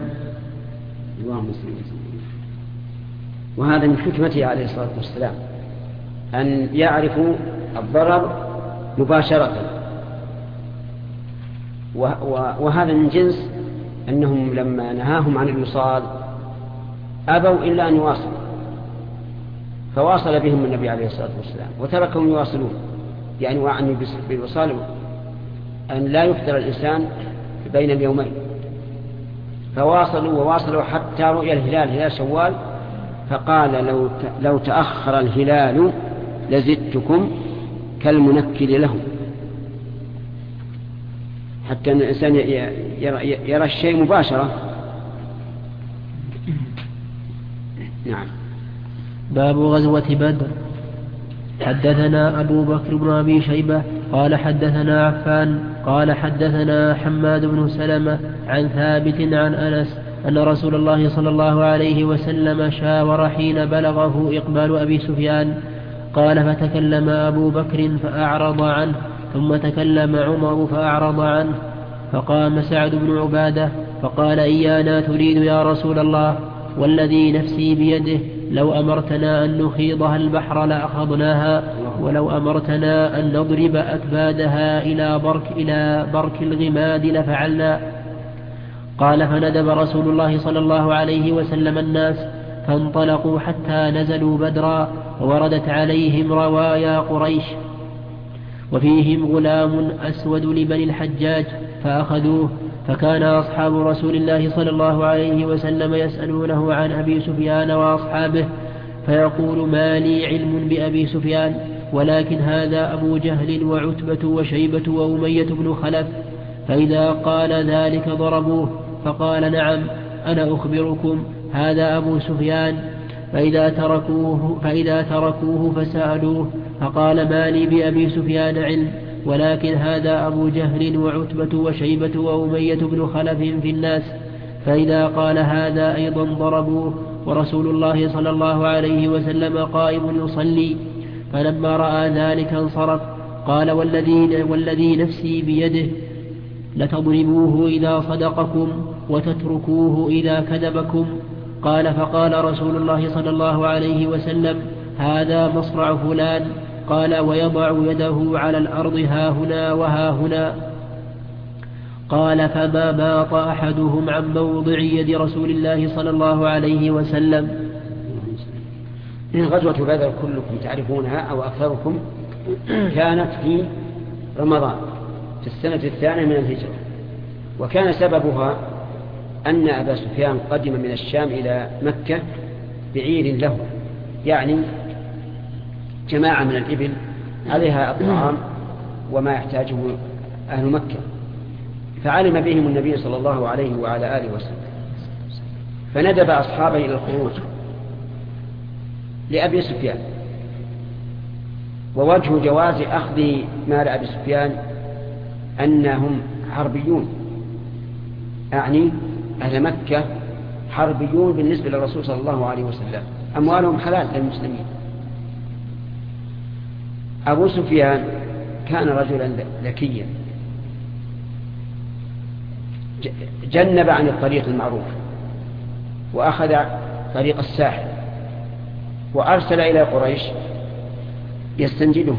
وهذا من حكمته عليه الصلاة والسلام أن يعرفوا الضرر مباشرة، وهذا من جنس أنهم لما نهاهم عن الوصال أبوا إلا أن يواصلوا، فواصل بهم النبي عليه الصلاة والسلام وتركهم يواصلون، يعني وعني بالوصال أن لا يفطر الإنسان بين اليومين، فواصلوا وواصلوا حتى رؤيا الهلال هلال شوال، فقال لو لو تأخر الهلال لزدتكم كالمنكل له، حتى أن الإنسان يرى الشيء مباشرة. نعم. باب غزوة بدر. حدثنا أبو بكر بن أبي شيبة قال حدثنا عفان قال حدثنا حماد بن سلمة عن ثابت عن أنس أن رسول الله صلى الله عليه وسلم شاور حين بلغه إقبال أبي سفيان. قال فتكلم أبو بكر فأعرض عنه، ثم تكلم عمر فأعرض عنه، فقام سعد بن عبادة فقال إيانا تريد يا رسول الله؟ والذي نفسي بيده لو أمرتنا أن نخيضها البحر لأخذناها، ولو أمرتنا أن نضرب أكبادها إلى برك, إلى برك الغماد لفعلنا. قال فندب رسول الله صلى الله عليه وسلم الناس فانطلقوا حتى نزلوا بدرا، ووردت عليهم روايا قريش وفيهم غلام أسود لبني الحجاج فأخذوه، فكان أصحاب رسول الله صلى الله عليه وسلم يسألونه عن أبي سفيان وأصحابه، فيقول ما لي علم بأبي سفيان، ولكن هذا أبو جهل وعتبة وشيبة وأمية بن خلف، فإذا قال ذلك ضربوه، فقال نعم أنا أخبركم هذا أبو سفيان. فإذا تركوه, فإذا تركوه فسألوه فقال ما لي بأبي سفيان علم، ولكن هذا أبو جهل وعتبة وشيبة وأمية بن خلف في الناس، فإذا قال هذا أيضا ضربوه، ورسول الله صلى الله عليه وسلم قائم يصلي. فلما رأى ذلك انصرف. قال والذي, والذي نفسي بيده لتضربوه إذا صدقكم وتتركوه إذا كذبكم. قال فقال رسول الله صلى الله عليه وسلم هذا مصرع فلان. قال ويضع يده على الأرض ها هنا وها هنا. قال فما باط أحدهم عن موضع يد رسول الله صلى الله عليه وسلم. من غزوة بدر كلكم تعرفونها أو أكثركم كانت في رمضان في السنة الثانية من الهجرة، وكان سببها أن أبا سفيان قدم من الشام إلى مكة بعير له، يعني جماعة من الإبل عليها الطعام وما يحتاجه أهل مكة، فعلم بهم النبي صلى الله عليه وعلى آله وسلم، فندب أصحابه إلى الخروج لأبي سفيان. ووجه جواز أخذ مال أبي سفيان أنهم حربيون، أعني أهل مكة حربيون بالنسبة للرسول صلى الله عليه وسلم، أموالهم حلال للمسلمين. أبو سفيان كان رجلا ذكيا جنب عن الطريق المعروف وأخذ طريق الساحل، وأرسل إلى قريش يستنجدهم.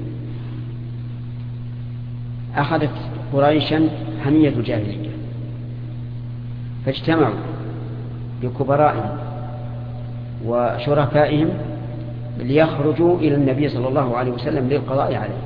أخذت قريشا حمية الجاهلية، فاجتمعوا بكبرائهم وشرفائهم ليخرجوا إلى النبي صلى الله عليه وسلم للقضاء عليه،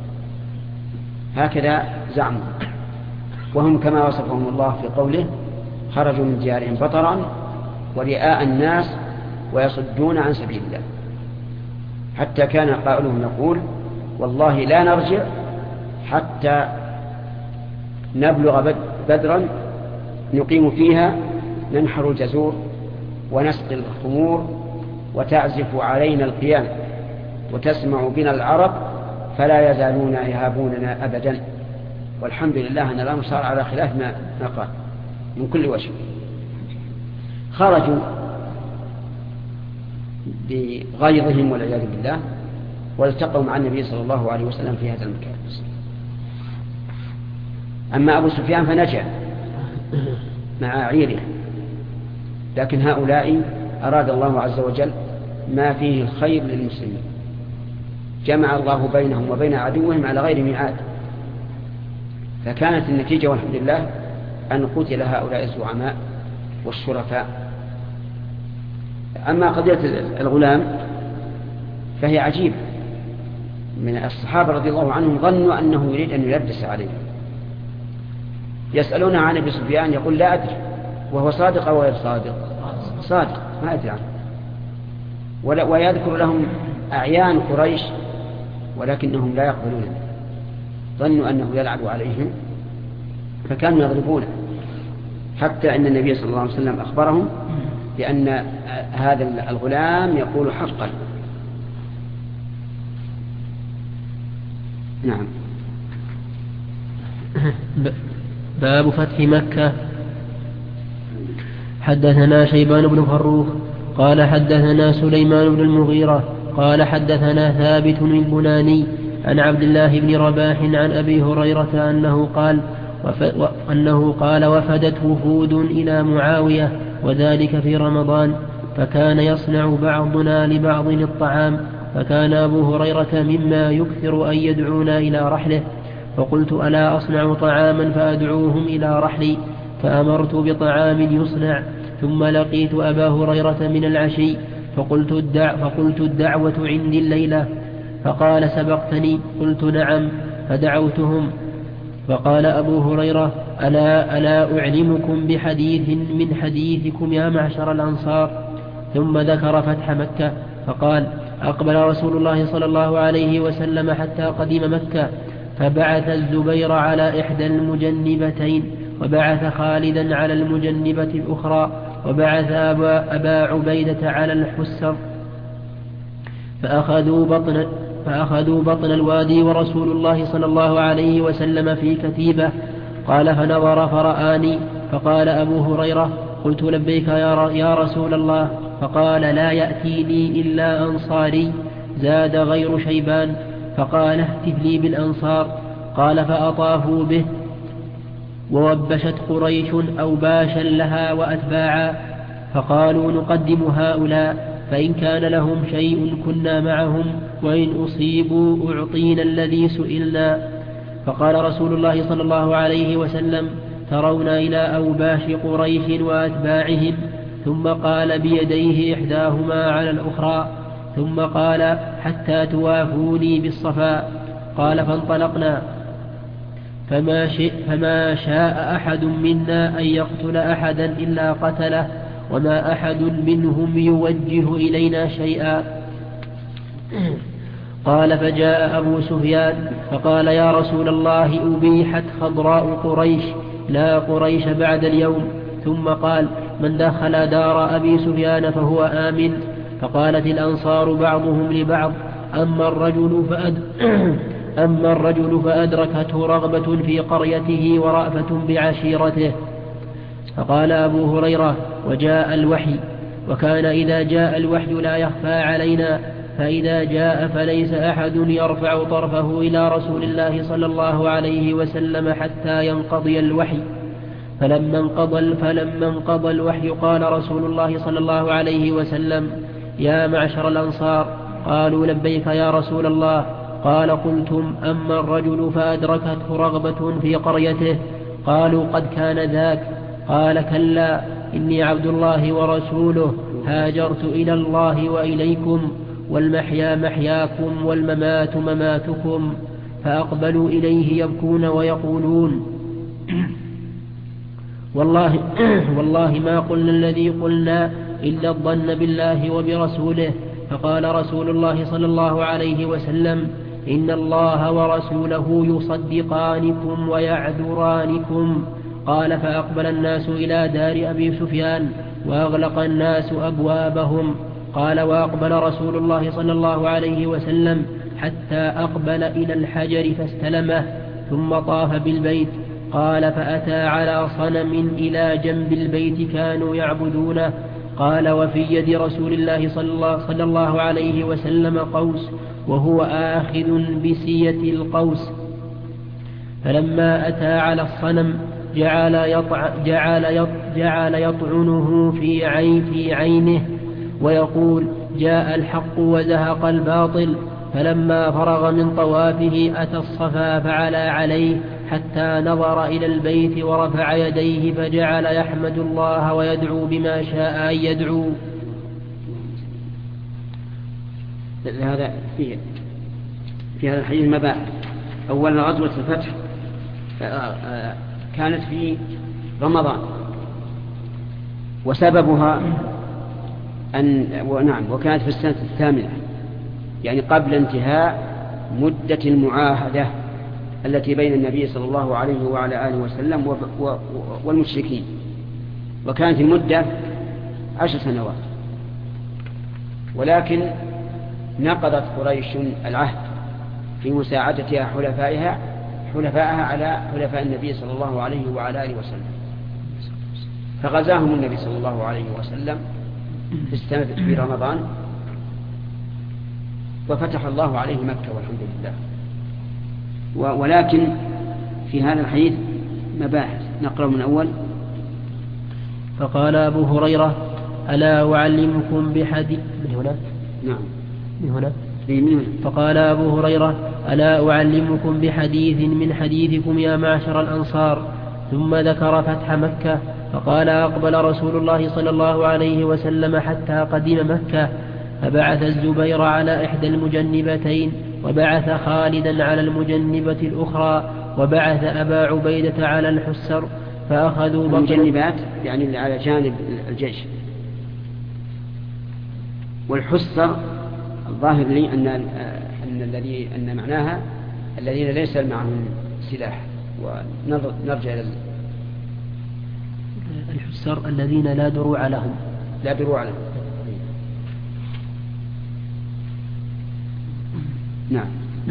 هكذا زعموا، وهم كما وصفهم الله في قوله خرجوا من ديارهم بطرا ورئاء الناس ويصدون عن سبيل الله، حتى كان قائلهم يقول والله لا نرجع حتى نبلغ بدرا نقيم فيها ننحر الجزور ونسقي الخمور وتعزف علينا القيام وتسمع بنا العرب فلا يزالون يهابوننا أبدا. والحمد لله أن الأمر صار على خلاف ما قال من كل وجه. خرجوا بغيظهم والعياذ بالله والتقوا مع النبي صلى الله عليه وسلم في هذا المكان. أما أبو سفيان فنجا مع عيره، لكن هؤلاء أراد الله عز وجل ما فيه الخير للمسلمين، جمع الله بينهم وبين عدوهم على غير ميعاد، فكانت النتيجة والحمد لله أن قتل هؤلاء الزعماء والشرفاء. أما قضية الغلام فهي عجيبة، من الصحابة رضي الله عنهم ظنوا أنه يريد أن يلبس عليهم، يسألون عن أبي سفيان يقول لا أدري، وهو صادق أو غير صادق؟ صادق ما أدري عنه، ويذكر لهم أعيان قريش ولكنهم لا يقبلون، ظنوا أنه يلعب عليهم فكانوا يضربونه، حتى أن النبي صلى الله عليه وسلم أخبرهم بأن هذا الغلام يقول حقا. نعم. باب فتح مكة. حدثنا شيبان بن فروخ قال حدثنا سليمان بن المغيرة قال حدثنا ثابت البناني عن عبد الله بن رباح عن أبي هريرة أنه قال أنه قال وفدت وفود إلى معاوية وذلك في رمضان، فكان يصنع بعضنا لبعض الطعام، فكان أبو هريرة مما يكثر أن يدعونا إلى رحله، فقلت ألا أصنع طعاما فأدعوهم إلى رحلي، فأمرت بطعام يصنع، ثم لقيت أبا هريرة من العشي فقلت, الدع فقلت الدعوة عندي الليلة، فقال سبقتني، قلت نعم، فدعوتهم، فقال أبو هريرة ألا, ألا أعلمكم بحديث من حديثكم يا معشر الأنصار؟ ثم ذكر فتح مكة فقال أقبل رسول الله صلى الله عليه وسلم حتى قدم مكة، فبعث الزبير على إحدى المجنبتين، وبعث خالدا على المجنبة الأخرى، وبعث أبا, أبا عبيدة على الحسر، فأخذوا بطن, فأخذوا بطن الوادي ورسول الله صلى الله عليه وسلم في كتيبة. قال فنظر فرآني، فقال أبو هريرة قلت لبيك يا رسول الله، فقال لا يأتيني إلا أنصاري زاد غير شيبان، فقال اهتف لي بالأنصار. قال فأطافوا به، ووبشت قريش أوباشا لها وأتباعا، فقالوا نقدم هؤلاء، فإن كان لهم شيء كنا معهم، وإن أصيبوا أعطينا الذي سئلنا. فقال رسول الله صلى الله عليه وسلم ترون إلى أوباش قريش وأتباعهم، ثم قال بيديه إحداهما على الأخرى، ثم قال حتى توافوني بالصفاء. قال فانطلقنا، فما, فما شاء أحد منا أن يقتل أحدا إلا قتله، وما أحد منهم يوجه إلينا شيئا. قال فجاء أبو سفيان فقال يا رسول الله أبيحت خضراء قريش لا قريش بعد اليوم. ثم قال من دخل دار أبي سفيان فهو آمن. فقالت الأنصار بعضهم لبعض أما الرجل فأد أما الرجل فأدركته رغبة في قريته ورأفة بعشيرته. فقال أبو هريرة وجاء الوحي، وكان إذا جاء الوحي لا يخفى علينا، فإذا جاء فليس أحد يرفع طرفه إلى رسول الله صلى الله عليه وسلم حتى ينقضي الوحي. فلما انقضى, فلما انقضى الوحي قال رسول الله صلى الله عليه وسلم يا معشر الأنصار، قالوا لبيك يا رسول الله. قال قلتم أما الرجل فأدركته رغبة في قريته، قالوا قد كان ذاك. قال كلا إني عبد الله ورسوله، هاجرت إلى الله وإليكم، والمحيا محياكم والممات مماتكم. فأقبلوا إليه يبكون ويقولون والله, والله ما قلنا الذي قلنا إلا الظن بالله وبرسوله. فقال رسول الله صلى الله عليه وسلم إن الله ورسوله يصدقانكم ويعذرانكم. قال فأقبل الناس إلى دار أبي سفيان وأغلق الناس أبوابهم. قال وأقبل رسول الله صلى الله عليه وسلم حتى أقبل إلى الحجر فاستلمه، ثم طاف بالبيت. قال فأتى على صنم إلى جنب البيت كانوا يعبدونه. قال وفي يد رسول الله صلى الله, صلى الله عليه وسلم قوس، وهو آخذ بسية القوس. فلما أتى على الصنم جعل, يطع جعل, يط جعل يطعنه في, عين في عينه ويقول: جاء الحق وزهق الباطل. فلما فرغ من طوافه أتى الصفا فعلى عليه حتى نظر إلى البيت ورفع يديه فجعل يحمد الله ويدعو بما شاء أن يدعو. هذا في في هذا الحديث مباحث. أولا غزوة الفتح كانت في رمضان، وسببها أن ونعم وكانت في السنة الثامنة، يعني قبل انتهاء مدة المعاهدة التي بين النبي صلى الله عليه وعلى آله وسلم والمشركين، وكانت المدة عشر سنوات. ولكن نقضت قريش العهد في مساعدتها حلفائها حلفائها على حلفاء النبي صلى الله عليه وعلى آله وسلم، فغزاهم النبي صلى الله عليه وسلم في السنة في رمضان، وفتح الله عليه مكة والحمد لله. ولكن في هذا الحديث مباحث، نقرأ من أول. فقال أبو هريرة: ألا أعلمكم بحديث من هنا؟ نعم من هنا. فقال أبو هريرة: ألا أعلمكم بحديث من حديثكم يا معشر الأنصار؟ ثم ذكر فتح مكة. فقال: أقبل رسول الله صلى الله عليه وسلم حتى قدم مكة، فبعث الزبير على إحدى المجنبتين، وبعث خالدا على المجنبة الأخرى، وبعث أبا عبيدة على الحسر، فأخذوا بطن المجنبات يعني على جانب الجيش. والحسر الظاهر لي أن أن الذي أن معناها الذين ليس معهم سلاح، ونرجع إلى الحسر الذين لا دروع لهم لا دروع لهم نعم.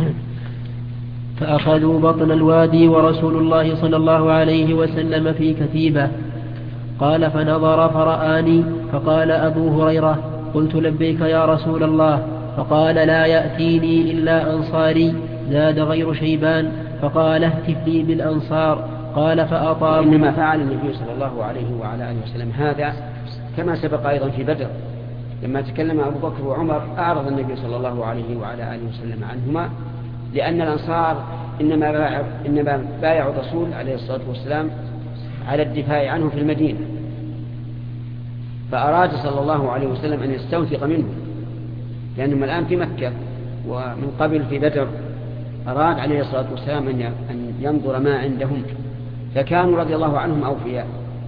فأخذوا بطن الوادي ورسول الله صلى الله عليه وسلم في كتيبة. قال: فنظر فرآني، فقال أبو هريرة: قلت: لبيك يا رسول الله. فقال: لا يأتيني إلا أنصاري زاد غير شيبان. فقال: اهتف لي بالأنصار. قال: فأطاب. إنما فعل النبي صلى الله عليه وعلى آله وسلم هذا كما سبق أيضا في بدر، لما تكلم أبو بكر وعمر أعرض النبي صلى الله عليه وعلى آله وسلم عنهما، لأن الأنصار إنما بايعوا إنما بايعوا الرسول عليه الصلاة والسلام على الدفاع عنه في المدينة، فأراد صلى الله عليه وسلم أن يستوثق منه، لأنهم الآن في مكة ومن قبل في بدر. أراد عليه الصلاة والسلام أن ينظر ما عندهم، فكانوا رضي الله عنهم أوفياء.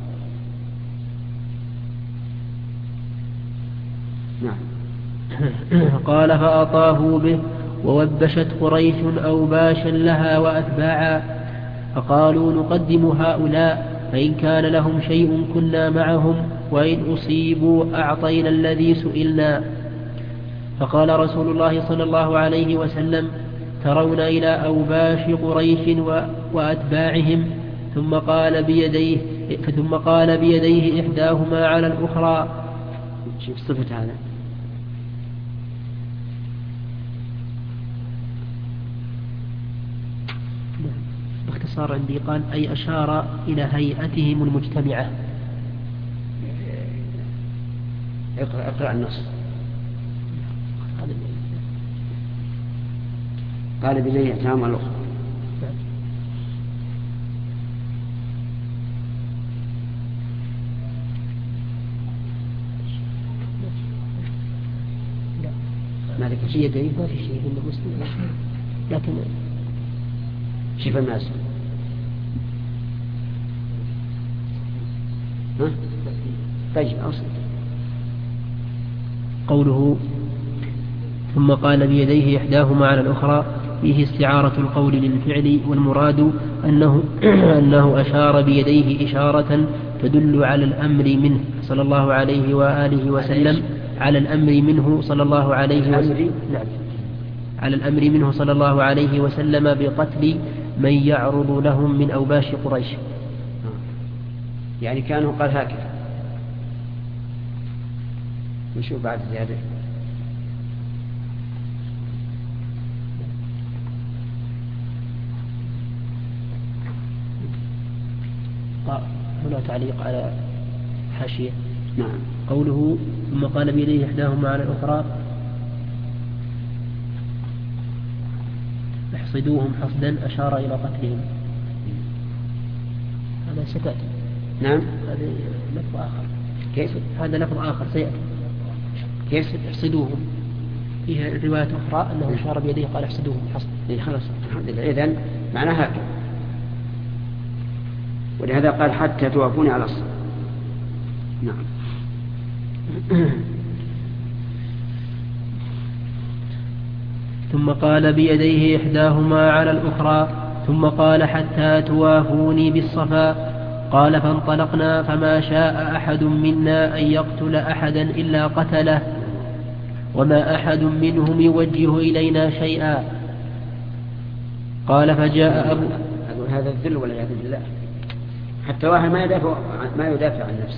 نعم. قال: فأطاه به، ووبشت قريش أوباشا لها وأتباعا، فقالوا: نقدم هؤلاء، فإن كان لهم شيء كنا معهم، وإن أصيبوا أعطينا الذي سئلنا. فقال رسول الله صلى الله عليه وسلم: ترون إلى أوباش قريش وأتباعهم؟ ثم قال بيديه ثم قال بيديه إحداهما على الأخرى. شوف صفة هذا. باختصار عندي قال: أي أشار إلى هيئتهم المجتمعة. اقرأ, اقرأ النص. قال بيديه إحداهما على الأخرى. ما ذكر شيء يديه، ما في شيء من المسلم، لكن شوف الناس. ها؟ طيب أوصل. قوله: ثم قال بيديه إحداهما على الأخرى، فيه استعارة القول للفعل، والمراد أنه, أنه أشار بيديه إشارة تدل على الأمر منه صلى الله عليه وآله وسلم على الأمر منه صلى الله عليه وسلم نعم على الأمر منه صلى الله عليه وسلم بقتل من يعرض لهم من أوباش قريش. يعني كانوا قال هكذا. نشوف بعد زيادة. هنا تعليق على حاشية. نعم. قوله ثم قال بيديه إحداهما على الأخرى احصدوهم حصدا أشار إلى قتلهم. هذا ستأتي. نعم. هذا لفظ آخر. كيف؟ هذا لفظ آخر سيأتي. كيف؟ احصدوهم. فيها رواية أخرى أنه أشار بيديه قال احصدوهم حصد. إيه خلاص الحمد لله. إذن معناها هكذا. ولهذا قال حتى توافوني على الصلاة. نعم. ثم قال بيديه إحداهما على الأخرى ثم قال حتى توافوني بالصفا. قال فانطلقنا فما شاء أحد منا أن يقتل أحدا إلا قتله وما أحد منهم يوجه إلينا شيئا. قال فجاء أبو أقول هذا الذل والعياذ بالله. حتى واحد ما يدافع ما يدافع عن نفسه.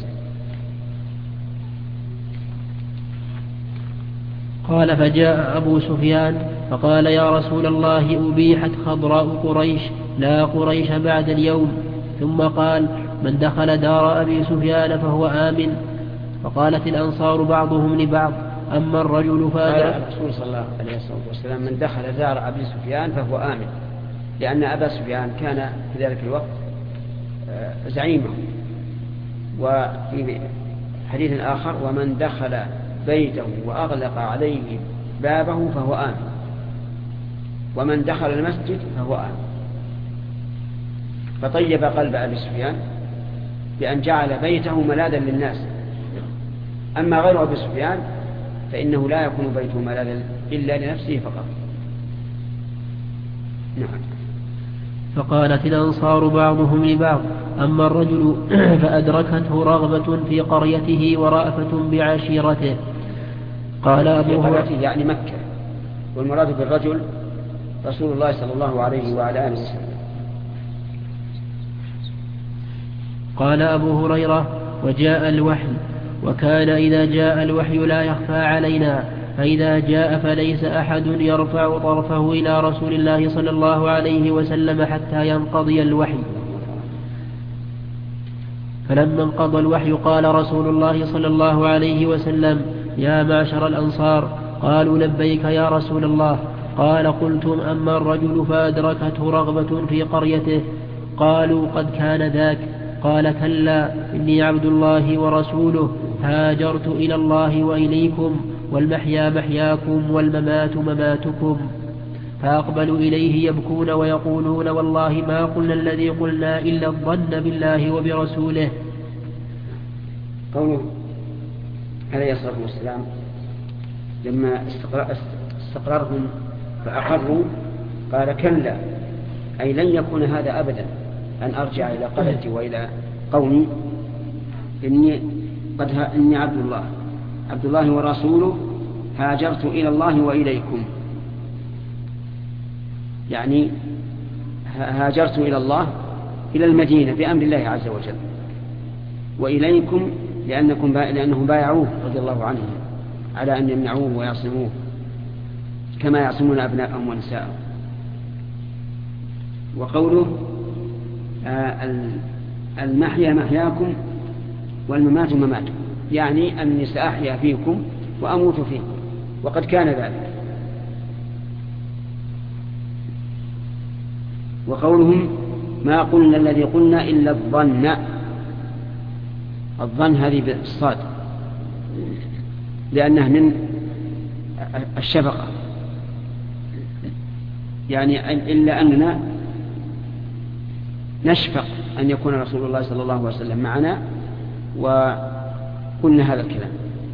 قال فجاء أبو سفيان فقال يا رسول الله أبيحت خضراء قريش لا قريش بعد اليوم. ثم قال من دخل دار أبي سفيان فهو آمن. فقالت الأنصار بعضهم لبعض أما الرجل فأدرك. قال الرسول صلى الله عليه وسلم من دخل دار أبي سفيان فهو آمن، لأن أبا سفيان كان في ذلك الوقت زعيمه. وفي حديث آخر ومن دخل بيته وأغلق عليه بابه فهو آمن، ومن دخل المسجد فهو آمن. فطيب قلب أبي سفيان بأن جعل بيته ملاذا للناس. أما غير أبي سفيان فإنه لا يكون بيته ملاذا إلا لنفسه فقط. نعم. فقالت الأنصار بعضهم لبعض أما الرجل فأدركته رغبة في قريته ورأفة بعشيرته. قال أبو هريرة يعني مكة، والمراد بالرجل رسول الله صلى الله عليه وعلى آله وسلم. قال أبو هريرة وجاء الوحي وكان إذا جاء الوحي لا يخفى علينا فإذا جاء فليس أحد يرفع طرفه إلى رسول الله صلى الله عليه وسلم حتى ينقضي الوحي. فلما انقضى الوحي قال رسول الله صلى الله عليه وسلم يا معشر الأنصار قالوا لبيك يا رسول الله. قال قلتم أما الرجل فأدركته رغبة في قريته قالوا قد كان ذاك. قال كلا إني عبد الله ورسوله هاجرت إلى الله وإليكم والمحيا محياكم والممات مماتكم. فأقبلوا إليه يبكون ويقولون والله ما قلنا الذي قلنا إلا الظن بالله وبرسوله. قوله عليه الصلاة والسلام لما استقررهم فأقروا قال كلا أي لن يكون هذا أبدا أن أرجع إلى قريتي وإلى قومي إني قد ها إني عبد الله عبد الله ورسوله هاجرت إلى الله وإليكم، يعني هاجرت إلى الله إلى المدينة بأمر الله عز وجل، وإليكم لأنكم با... لأنهم بايعوه رضي الله عنهم على أن يمنعوه ويعصموه كما يعصمون أبناءهم ونساءهم. وقوله آه المحيا محياكم والممات مماتكم، يعني أني سأحيا فيكم وأموت فيكم، وقد كان ذلك. وقولهم ما قلنا الذي قلنا إلا الظن، الظن هذه بالصاد لأنه من الشفقة، يعني إلا أننا نشفق أن يكون رسول الله صلى الله عليه وسلم معنا وقلنا هذا الكلام،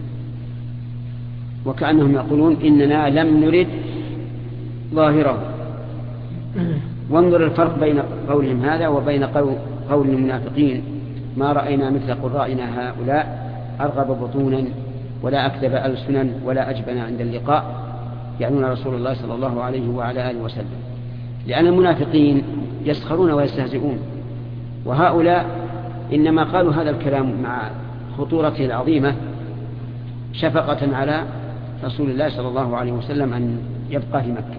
وكأنهم يقولون إننا لم نرد ظاهره. وانظر الفرق بين قولهم هذا وبين قول المنافقين ما رأينا مثل قرائنا هؤلاء أرغب بطونا ولا أكذب ألسنا ولا أجبن عند اللقاء، يعنون رسول الله صلى الله عليه وعلى آله وسلم، لأن المنافقين يسخرون ويستهزئون، وهؤلاء إنما قالوا هذا الكلام مع خطورته العظيمة شفقة على رسول الله صلى الله عليه وسلم أن يبقى في مكة.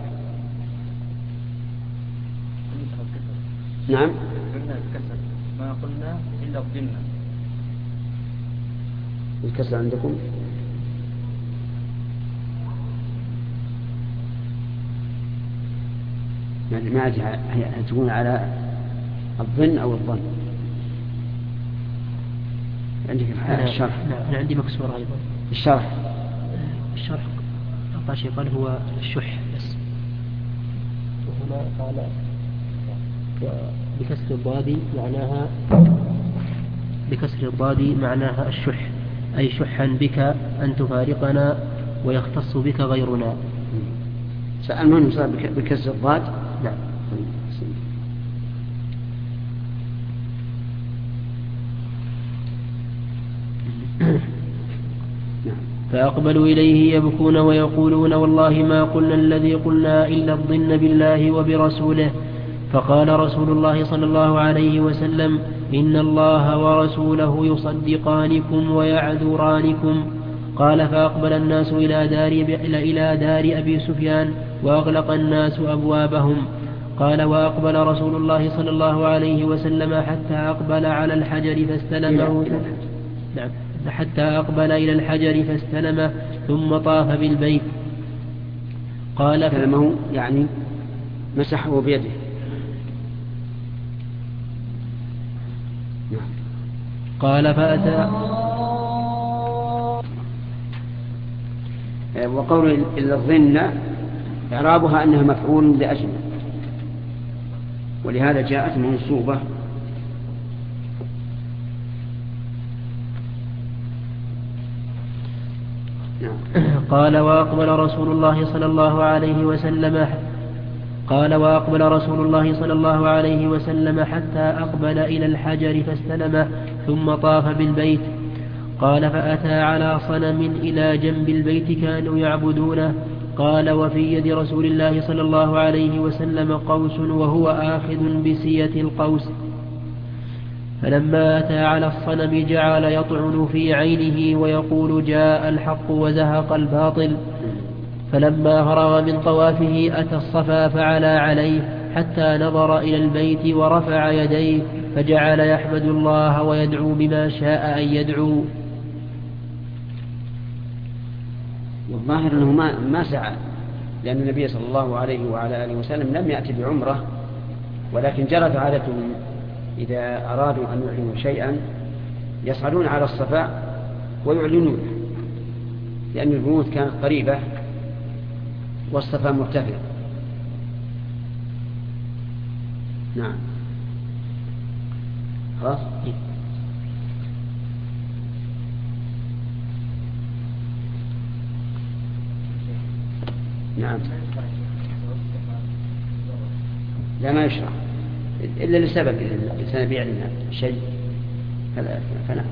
قلنا نعم قلنا الكسر ما قلنا إلا الظن. الكسر عندكم يعني ما أدري هل تكون على الظن أو الظن. عندك الشرح. نعم عندي مكسورة أيضا. الشرح الشرح أعطى شيء قال هو الشح بس. وهنا قال بكسر الضاد معناها بكسر الضاد معناها الشح، أي شحا بك أن تفارقنا ويختص بك غيرنا. سأل من صار بكسر الضاد؟ نعم. فأقبلوا إليه يبكون ويقولون والله ما قلنا الذي قلنا إلا الظن بالله وبرسوله. فقال رسول الله صلى الله عليه وسلم إن الله ورسوله يصدقانكم ويعذرانكم. قال فأقبل الناس إلى دار, إلى دار أبي سفيان وأغلق الناس أبوابهم. قال وأقبل رسول الله صلى الله عليه وسلم حتى أقبل على الحجر فاستلمه نعم حتى أقبل إلى الحجر فاستلمه ثم طاف بالبيت. قال استلمه يعني مسحه بيده. قال فأتى وقول إلا الظن إعرابها أنها مفعول لأجل، ولهذا جاءت منصوبة. قال وأقبل رسول الله صلى الله عليه وسلم قال وأقبل رسول الله صلى الله عليه وسلم حتى أقبل إلى الحجر فاستلمه ثم طاف بالبيت. قال فأتى على صنم إلى جنب البيت كانوا يعبدونه. قال وفي يد رسول الله صلى الله عليه وسلم قوس وهو آخذ بسية القوس. فلما أتى على الصنم جعل يطعن في عينه ويقول جاء الحق وزهق الباطل. فلما فرغ من طوافه أتى الصفا فعلى عليه حتى نظر إلى البيت ورفع يديه فجعل يحمد الله ويدعو بما شاء أن يدعو. والظاهر أنه ما, ما سعى، لأن النبي صلى الله عليه وعلى آله وسلم لم يأتي بعمره، ولكن جرت عادتهم إذا أرادوا أن يعلنوا شيئا يصعدون على الصفا ويعلنون، لأن البيوت كانت قريبة والصفا مرتفع. نعم خلاص. نعم لا ما يشرع إلا لسبب الإنسان بيعلن شيء فلا.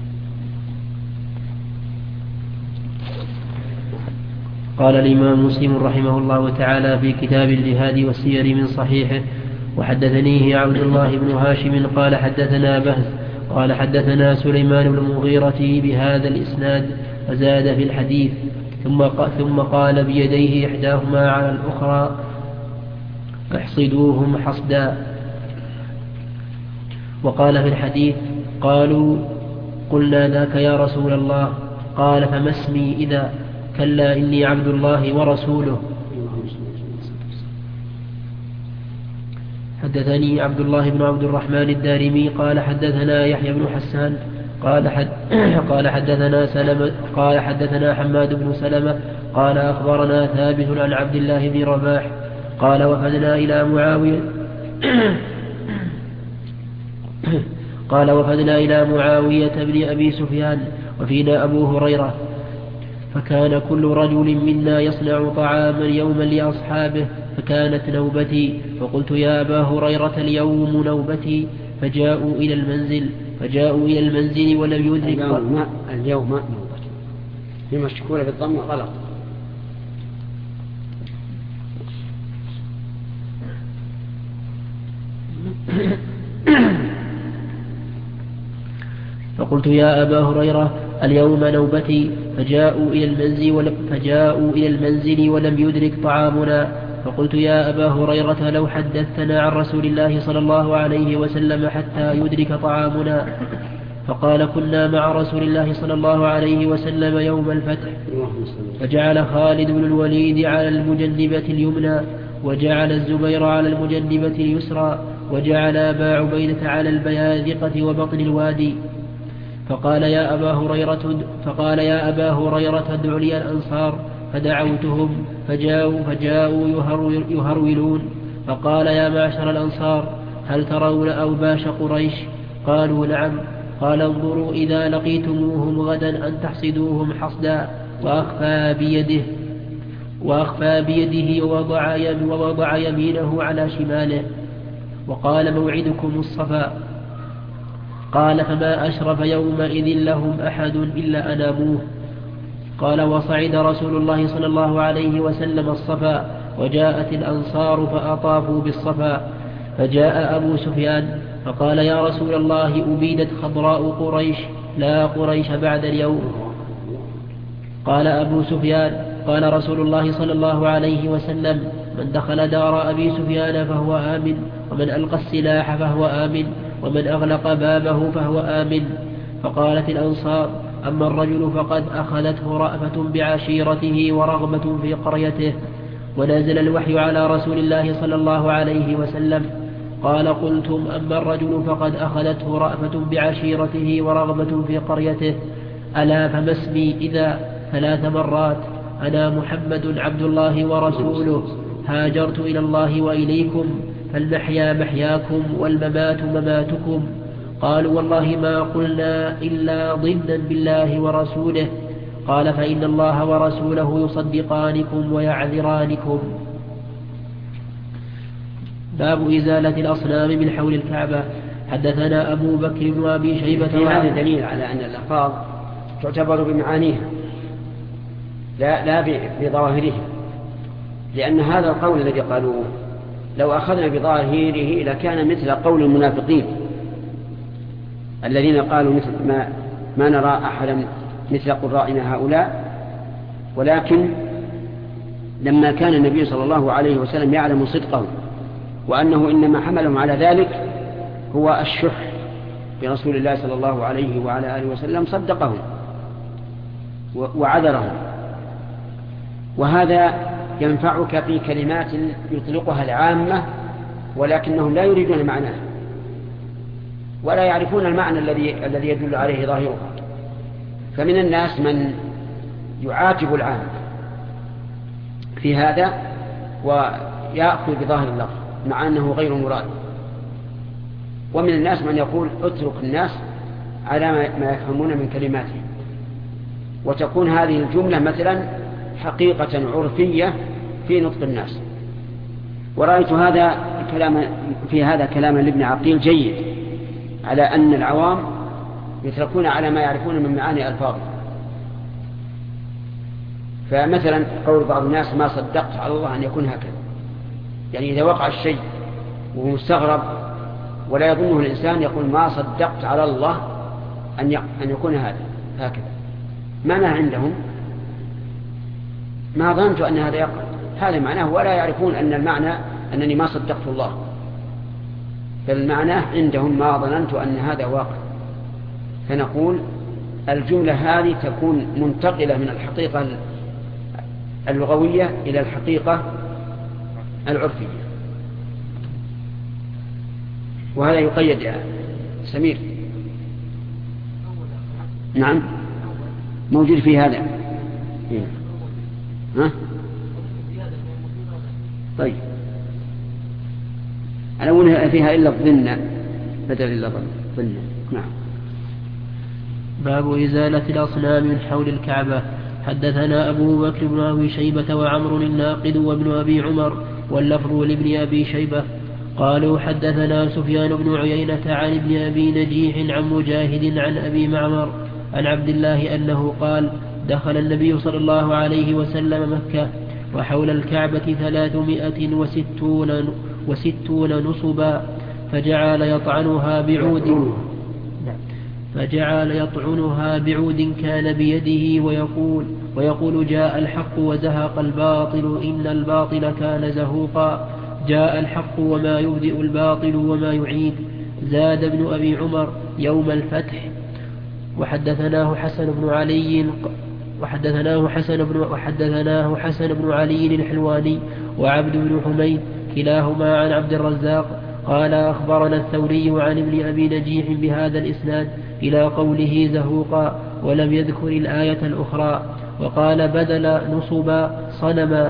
قال الإمام مسلم رحمه الله تعالى في كتاب الجهاد والسير من صحيحه وحدثنيه عبد الله بن هاشم قال حدثنا بهز قال حدثنا سليمان بن المغيرة بهذا الإسناد وزاد في الحديث ثم ثم قال بيديه إحداهما على الأخرى احصدوهم حصدا. وقال في الحديث قالوا قلنا ذاك يا رسول الله. قال فما اسمي إذا؟ كلا إني عبد الله ورسوله. حدثني عبد الله بن عبد الرحمن الدارمي قال حدثنا يحيى بن حسان قال حد قال حدثنا سلمة قال حدثنا حماد بن سلمة قال أخبرنا ثابت عن عبد الله بن رباح قال وفدنا إلى معاوية قال وفدنا إلى معاوية بن أبي سفيان وفينا أبو هريرة، فكان كل رجل منا يصنع طعاما يوما لأصحابه فكانت نوبتي، فقلت يا أبا هريرة اليوم نوبتي، فجاءوا إلى المنزل فجاءوا إلى المنزل ولم يدرك اليوم, اليوم نوبتي هي مشكولة بالضم غلط. فقلت يا أبا هريرة اليوم نوبتي، فجاءوا إلى المنزل ولم, فجاءوا إلى المنزل ولم يدرك طعامنا، فقلت يا أبا هريرة لو حدثتنا عن رسول الله صلى الله عليه وسلم حتى يدرك طعامنا. فقال كنا مع رسول الله صلى الله عليه وسلم يوم الفتح، فجعل خالد بن الوليد على المجنبة اليمنى، وجعل الزبير على المجنبة اليسرى، وجعل أبا عبيدة على البياذقة وبطن الوادي. فقال يا أبا هريرة فقال يا أبا هريرة ادع لي الأنصار، فدعوتهم فجاءوا, فجاءوا يهرولون. فقال يا معشر الأنصار هل ترون أوباش قريش؟ قالوا نعم. قال انظروا إذا لقيتموهم غدا أن تحصدوهم حصدا. وأخفى بيده وأخفى بيده ووضع, يم ووضع يمينه على شماله، وقال موعدكم الصفا. قال فما أشرف يومئذ لهم أحد إلا أناموه. قال وصعد رسول الله صلى الله عليه وسلم الصفا، وجاءت الأنصار فأطافوا بالصفا. فجاء أبو سفيان فقال يا رسول الله أبيدت خضراء قريش، لا قريش بعد اليوم. قال أبو سفيان قال رسول الله صلى الله عليه وسلم من دخل دار أبي سفيان فهو آمن، ومن ألقى السلاح فهو آمن، ومن أغلق بابه فهو آمن. فقالت الأنصار أما الرجل فقد أخذته رأفة بعشيرته ورغبة في قريته. ونزل الوحي على رسول الله صلى الله عليه وسلم. قال قلتم أما الرجل فقد أخذته رأفة بعشيرته ورغبة في قريته. ألا فما اسمي إذا ثلاث مرات أنا محمد عبد الله ورسوله، هاجرت إلى الله وإليكم، فالمحيا محياكم والممات مماتكم. قالوا والله ما قلنا إلا ضمنا بالله ورسوله. قال فإن الله ورسوله يصدقانكم ويعذرانكم. باب إزالة الأصنام من حول الكعبة. حدثنا أبو بكر بن أبي شيبة. في هذا دليل على أن الألفاظ تعتبر بمعانيها لا, لا بظواهرها، لأن هذا القول الذي قالوه لو أخذنا بظاهره لكان مثل قول المنافقين الذين قالوا مثل ما, ما نرى أحدا مثل قرائنا هؤلاء. ولكن لما كان النبي صلى الله عليه وسلم يعلم صدقه وأنه إنما حملهم على ذلك هو الشح برسول الله صلى الله عليه وعلى آله وسلم، صدقهم وعذرهم. وهذا ينفعك في كلمات يطلقها العامة ولكنهم لا يريدون معناه ولا يعرفون المعنى الذي الذي يدل عليه ظاهرها. فمن الناس من يعاتب العام في هذا ويأخذ بظاهر اللفظ مع أنه غير مراد، ومن الناس من يقول اترك الناس على ما يفهمون من كلماتهم، وتكون هذه الجملة مثلا حقيقة عرفية في نطق الناس. ورأيت هذا الكلام في هذا كلام لابن عقيل جيد على أن العوام يتركون على ما يعرفون من معاني ألفاظه. فمثلا قول بعض الناس ما صدقت على الله أن يكون هكذا، يعني إذا وقع الشيء وهو مستغرب ولا يظنه الإنسان يقول ما صدقت على الله أن يكون هذا هكذا، معناه عندهم ما ظننت أن هذا يقع، هذا معناه، ولا يعرفون أن المعنى أنني ما صدقت الله، فالمعنى عندهم ما ظننت أن هذا واقع. فنقول الجملة هذه تكون منتقلة من الحقيقة اللغوية إلى الحقيقة العرفية، وهذا يقيد يا سمير. نعم موجود في هذا. ها؟ طيب الأول فيها إلا الظن بدل إلا ظن. نعم. باب إزالة الأصنام من حول الكعبة. حدثنا أبو بكر بن أبي شيبة وعمر الناقد وابن أبي عمر واللفظ لابن أبي شيبة قالوا حدثنا سفيان بن عيينة عن ابن أبي نجيح عن مجاهد عن أبي معمر عن عبد الله أنه قال دخل النبي صلى الله عليه وسلم مكة وحول الكعبة ثلاثمائة وستون, وستون نصبا، فجعل يطعنها بعود فجعل يطعنها بعود كان بيده ويقول, ويقول جاء الحق وزهق الباطل إن الباطل كان زهوقا. جاء الحق وما يبدئ الباطل وما يعيد. زاد ابن أبي عمر يوم الفتح. وحدثناه حسن بن علي وحدثناه حسن بن وحدثناه حسن بن علي الحلواني وعبد بن حميد كلاهما عن عبد الرزاق قال أخبرنا الثوري عن ابن أبي نجيح بهذا الإسناد إلى قوله زهوقا ولم يذكر الآية الأخرى. وقال بدل نصبا صنما.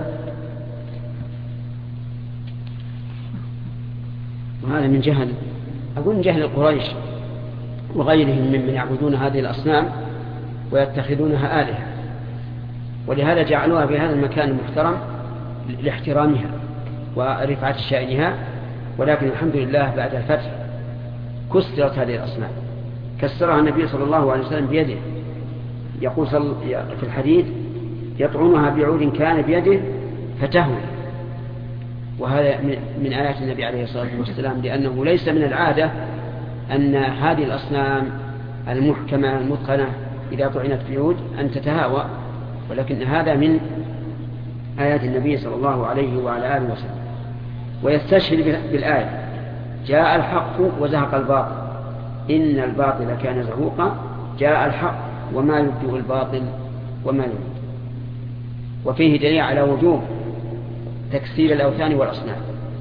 وهذا من جهل أقول من جهل قريش وغيرهم ممن يعبدون هذه الأصنام ويتخذونها آلهة، ولهذا جعلوها في هذا المكان المحترم لاحترامها ورفعة شأنها. ولكن الحمد لله بعد الفتح كسرت هذه الأصنام، كسرها النبي صلى الله عليه وسلم بيده. يقول في الحديث يطعنها بعود كان بيده فتهوي، وهذا من آيات النبي عليه الصلاة والسلام، لأنه ليس من العادة أن هذه الأصنام المحكمة المتقنة إذا طعنت بعود أن تتهاوى، ولكن هذا من آيات النبي صلى الله عليه وعلى آله وسلم. ويستشهد بالآية جاء الحق وزهق الباطل إن الباطل كان زهوقا. جاء الحق وما يبدئ الباطل وما يعيد. وفيه دليل على وجوب تكسير الأوثان والأصنام.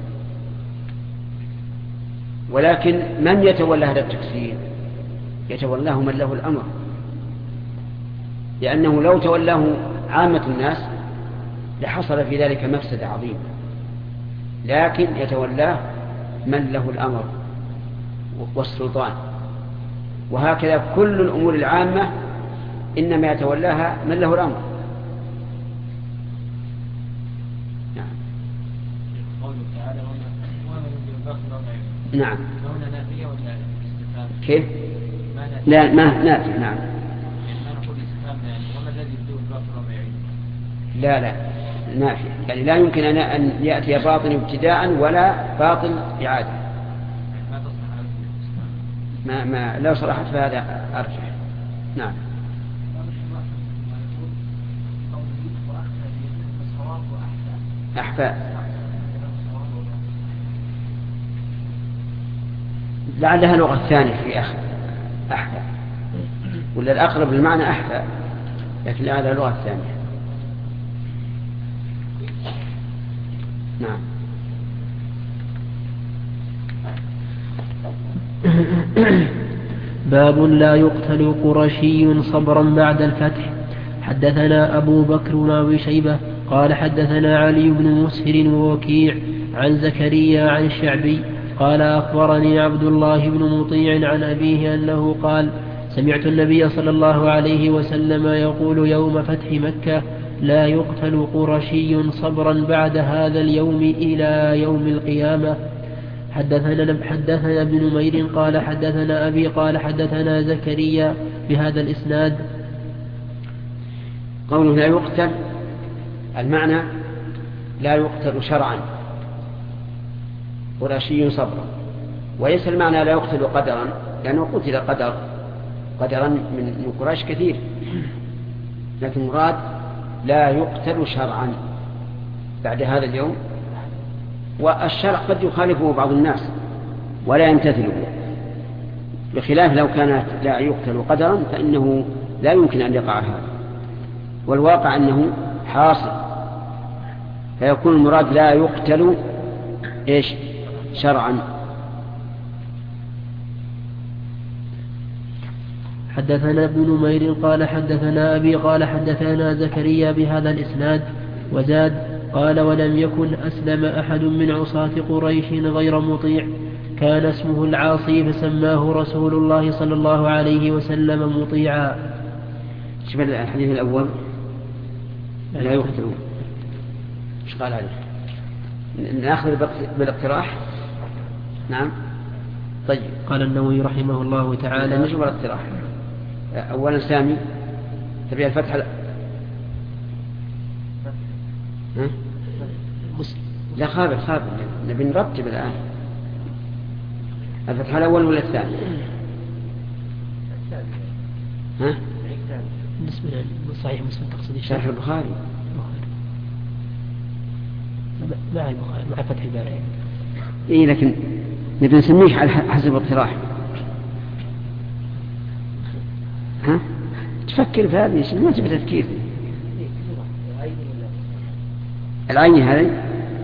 ولكن من يتولى هذا التكسير؟ يتولاه من له الأمر، لأنه لو تولاه عامة الناس لحصل في ذلك مفسدة عظيمة، لكن يتولاه من له الأمر والسلطان. وهكذا كل الأمور العامة إنما يتولاها من له الأمر. نعم. نعم. كيف؟ لا ما نافع. نعم. لا لا نافع، يعني لا يمكن أن يأتي باطل ابتداء ولا باطل إعادة. ما ما لو صرحت فهذا أرجح. نعم. أحفاء لعلها لغة ثانية في آخر أحفاء، ولا الأقرب للمعنى أحفاء، لكن لعلها لغة ثانية. نعم. باب لا يقتل قرشي صبرا بعد الفتح. حدثنا أبو بكر بن أبي شيبة قال حدثنا علي بن مسهر ووكيع عن زكريا عن الشعبي قال أخبرني عبد الله بن مطيع عن أبيه أنه قال سمعت النبي صلى الله عليه وسلم يقول يوم فتح مكة لا يقتل قرشي صبرا بعد هذا اليوم إلى يوم القيامة. حدثنا حدثنا ابن نمير قال حدثنا أبي قال حدثنا زكريا بهذا الإسناد. قوله لا يقتل المعنى لا يقتل شرعا قرشي صبرا، وليس المعنى لا يقتل قدرا، لأنه قتل قدر قدرا من قريش كثير، لكن مراد لا يقتل شرعا بعد هذا اليوم. والشرع قد يخالفه بعض الناس ولا يمتثله، بخلاف لو كانت لا يقتل قدرا فإنه لا يمكن أن يقع هذا، والواقع أنه حاصل، فيكون المراد لا يقتل إيش شرعا. حدثنا ابن نمير قال حدثنا أبي قال حدثنا زكريا بهذا الإسناد. وزاد قال ولم يكن أسلم أحد من عصاة قريش غير مطيع كان اسمه العاصي فسماه رسول الله صلى الله عليه وسلم مطيعا. شوف الحديث الأول لا يقتلون ايش قال عليه؟ ناخذ بالاقتراح. نعم. طيب. قال النووي رحمه الله تعالى نجب الاقتراح. أولا سامي تبي الفتح لا ها؟ لا خابر خابر نبي نرتب الآن الفتح الأول ولا الثاني؟ ها؟ بالنسبة لصحيح مسلم تقصد شرح البخاري مع البخاري مع فتح الباري. إيه لكن نبي نسميه على حسب اقتراح. ها؟ تفكر في هذه الشيء ما تبي تفكير. العين هذه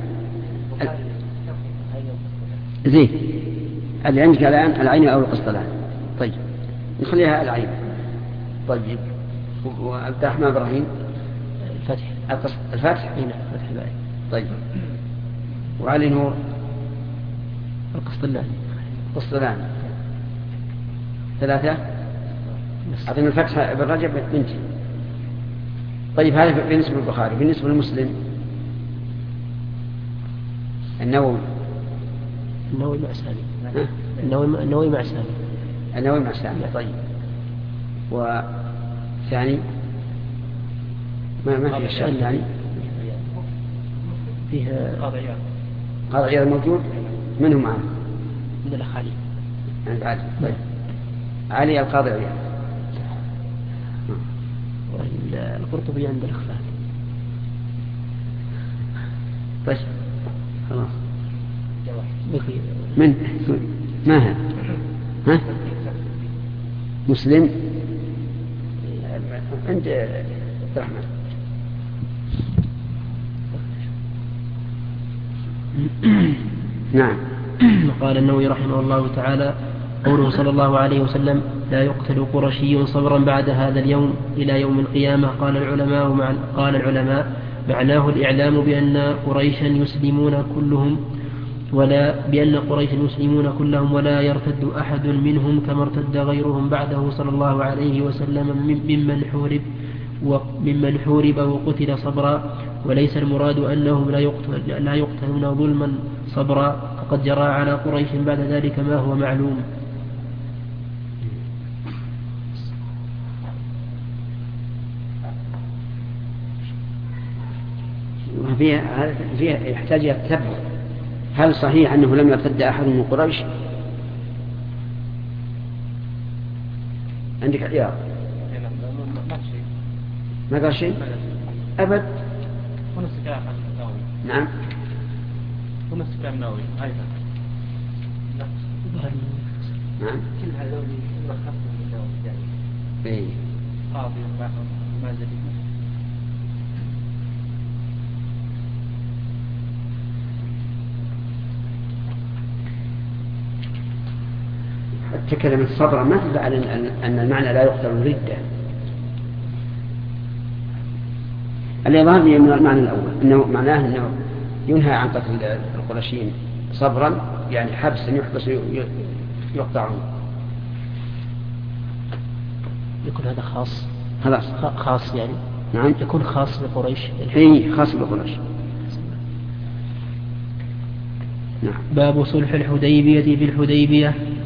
زين اللي عندك الآن العين أو القسطلان. طيب نخليها العين. طيب وعبد الرحمن إبراهيم الفتح الفتح نعم فتح الباري. طيب وعلي نور القسطلان قسطلان ثلاثة. أعطينا الفتح ابن رجب بنتي. طيب هذا بالنسبة للبخاري. بالنسبة للمسلم النووي النووي مع سامي. النووي النووي مع سامي. النووي مع سامي. طيب وثاني ما ما في الشيء الثاني فيها قاضي عياض موجود. من هو معنا؟ من الأخ علي. عند علي. طيب علي القاضي عياض. القرطبي عند الأخ فهد. طيب خلاص. من ما هذا؟ ها؟ مسلم عند عبد الرحمن. نعم. قال النووي رحمه الله تعالى قوله صلى الله عليه وسلم لا يقتل قرشي صبرا بعد هذا اليوم إلى يوم القيامة. قال العلماء مع قال العلماء معناه الإعلام بأن قريشا يسلمون كلهم ولا بأن قريشا يسلمون كلهم ولا يرتد أحد منهم كما ارتد غيرهم بعده صلى الله عليه وسلم ممن حورب وممن حورب وقتل صبرا. وليس المراد أنهم لا يقتل لا يقتلون ظلما صبرا فقد جرى على قريش بعد ذلك ما هو معلوم. فيها فيها يحتاج إلى التثبت. هل صحيح أنه لم يرتد أحد من قريش؟ عندك عياض ما قال شيء أبد. ونفس كلام النووي. نعم ونفس كلام النووي أيضا. نعم كل هذول يلخصون من النووي يعني. إيه. قاضي ومازري. حتى كلمة صبرا ما تدل على أن المعنى لا يقتل ردة. اللي يظهر لي من المعنى الأول أنه معناه أنه ينهى عن قتل القرشيين صبرا يعني حبسا يحبس يقطعون. يكون هذا خاص خلاص خاص يعني. نعم يكون خاص بقريش. اي خاص بقريش. نعم. باب صلح الحديبية في الحديبية.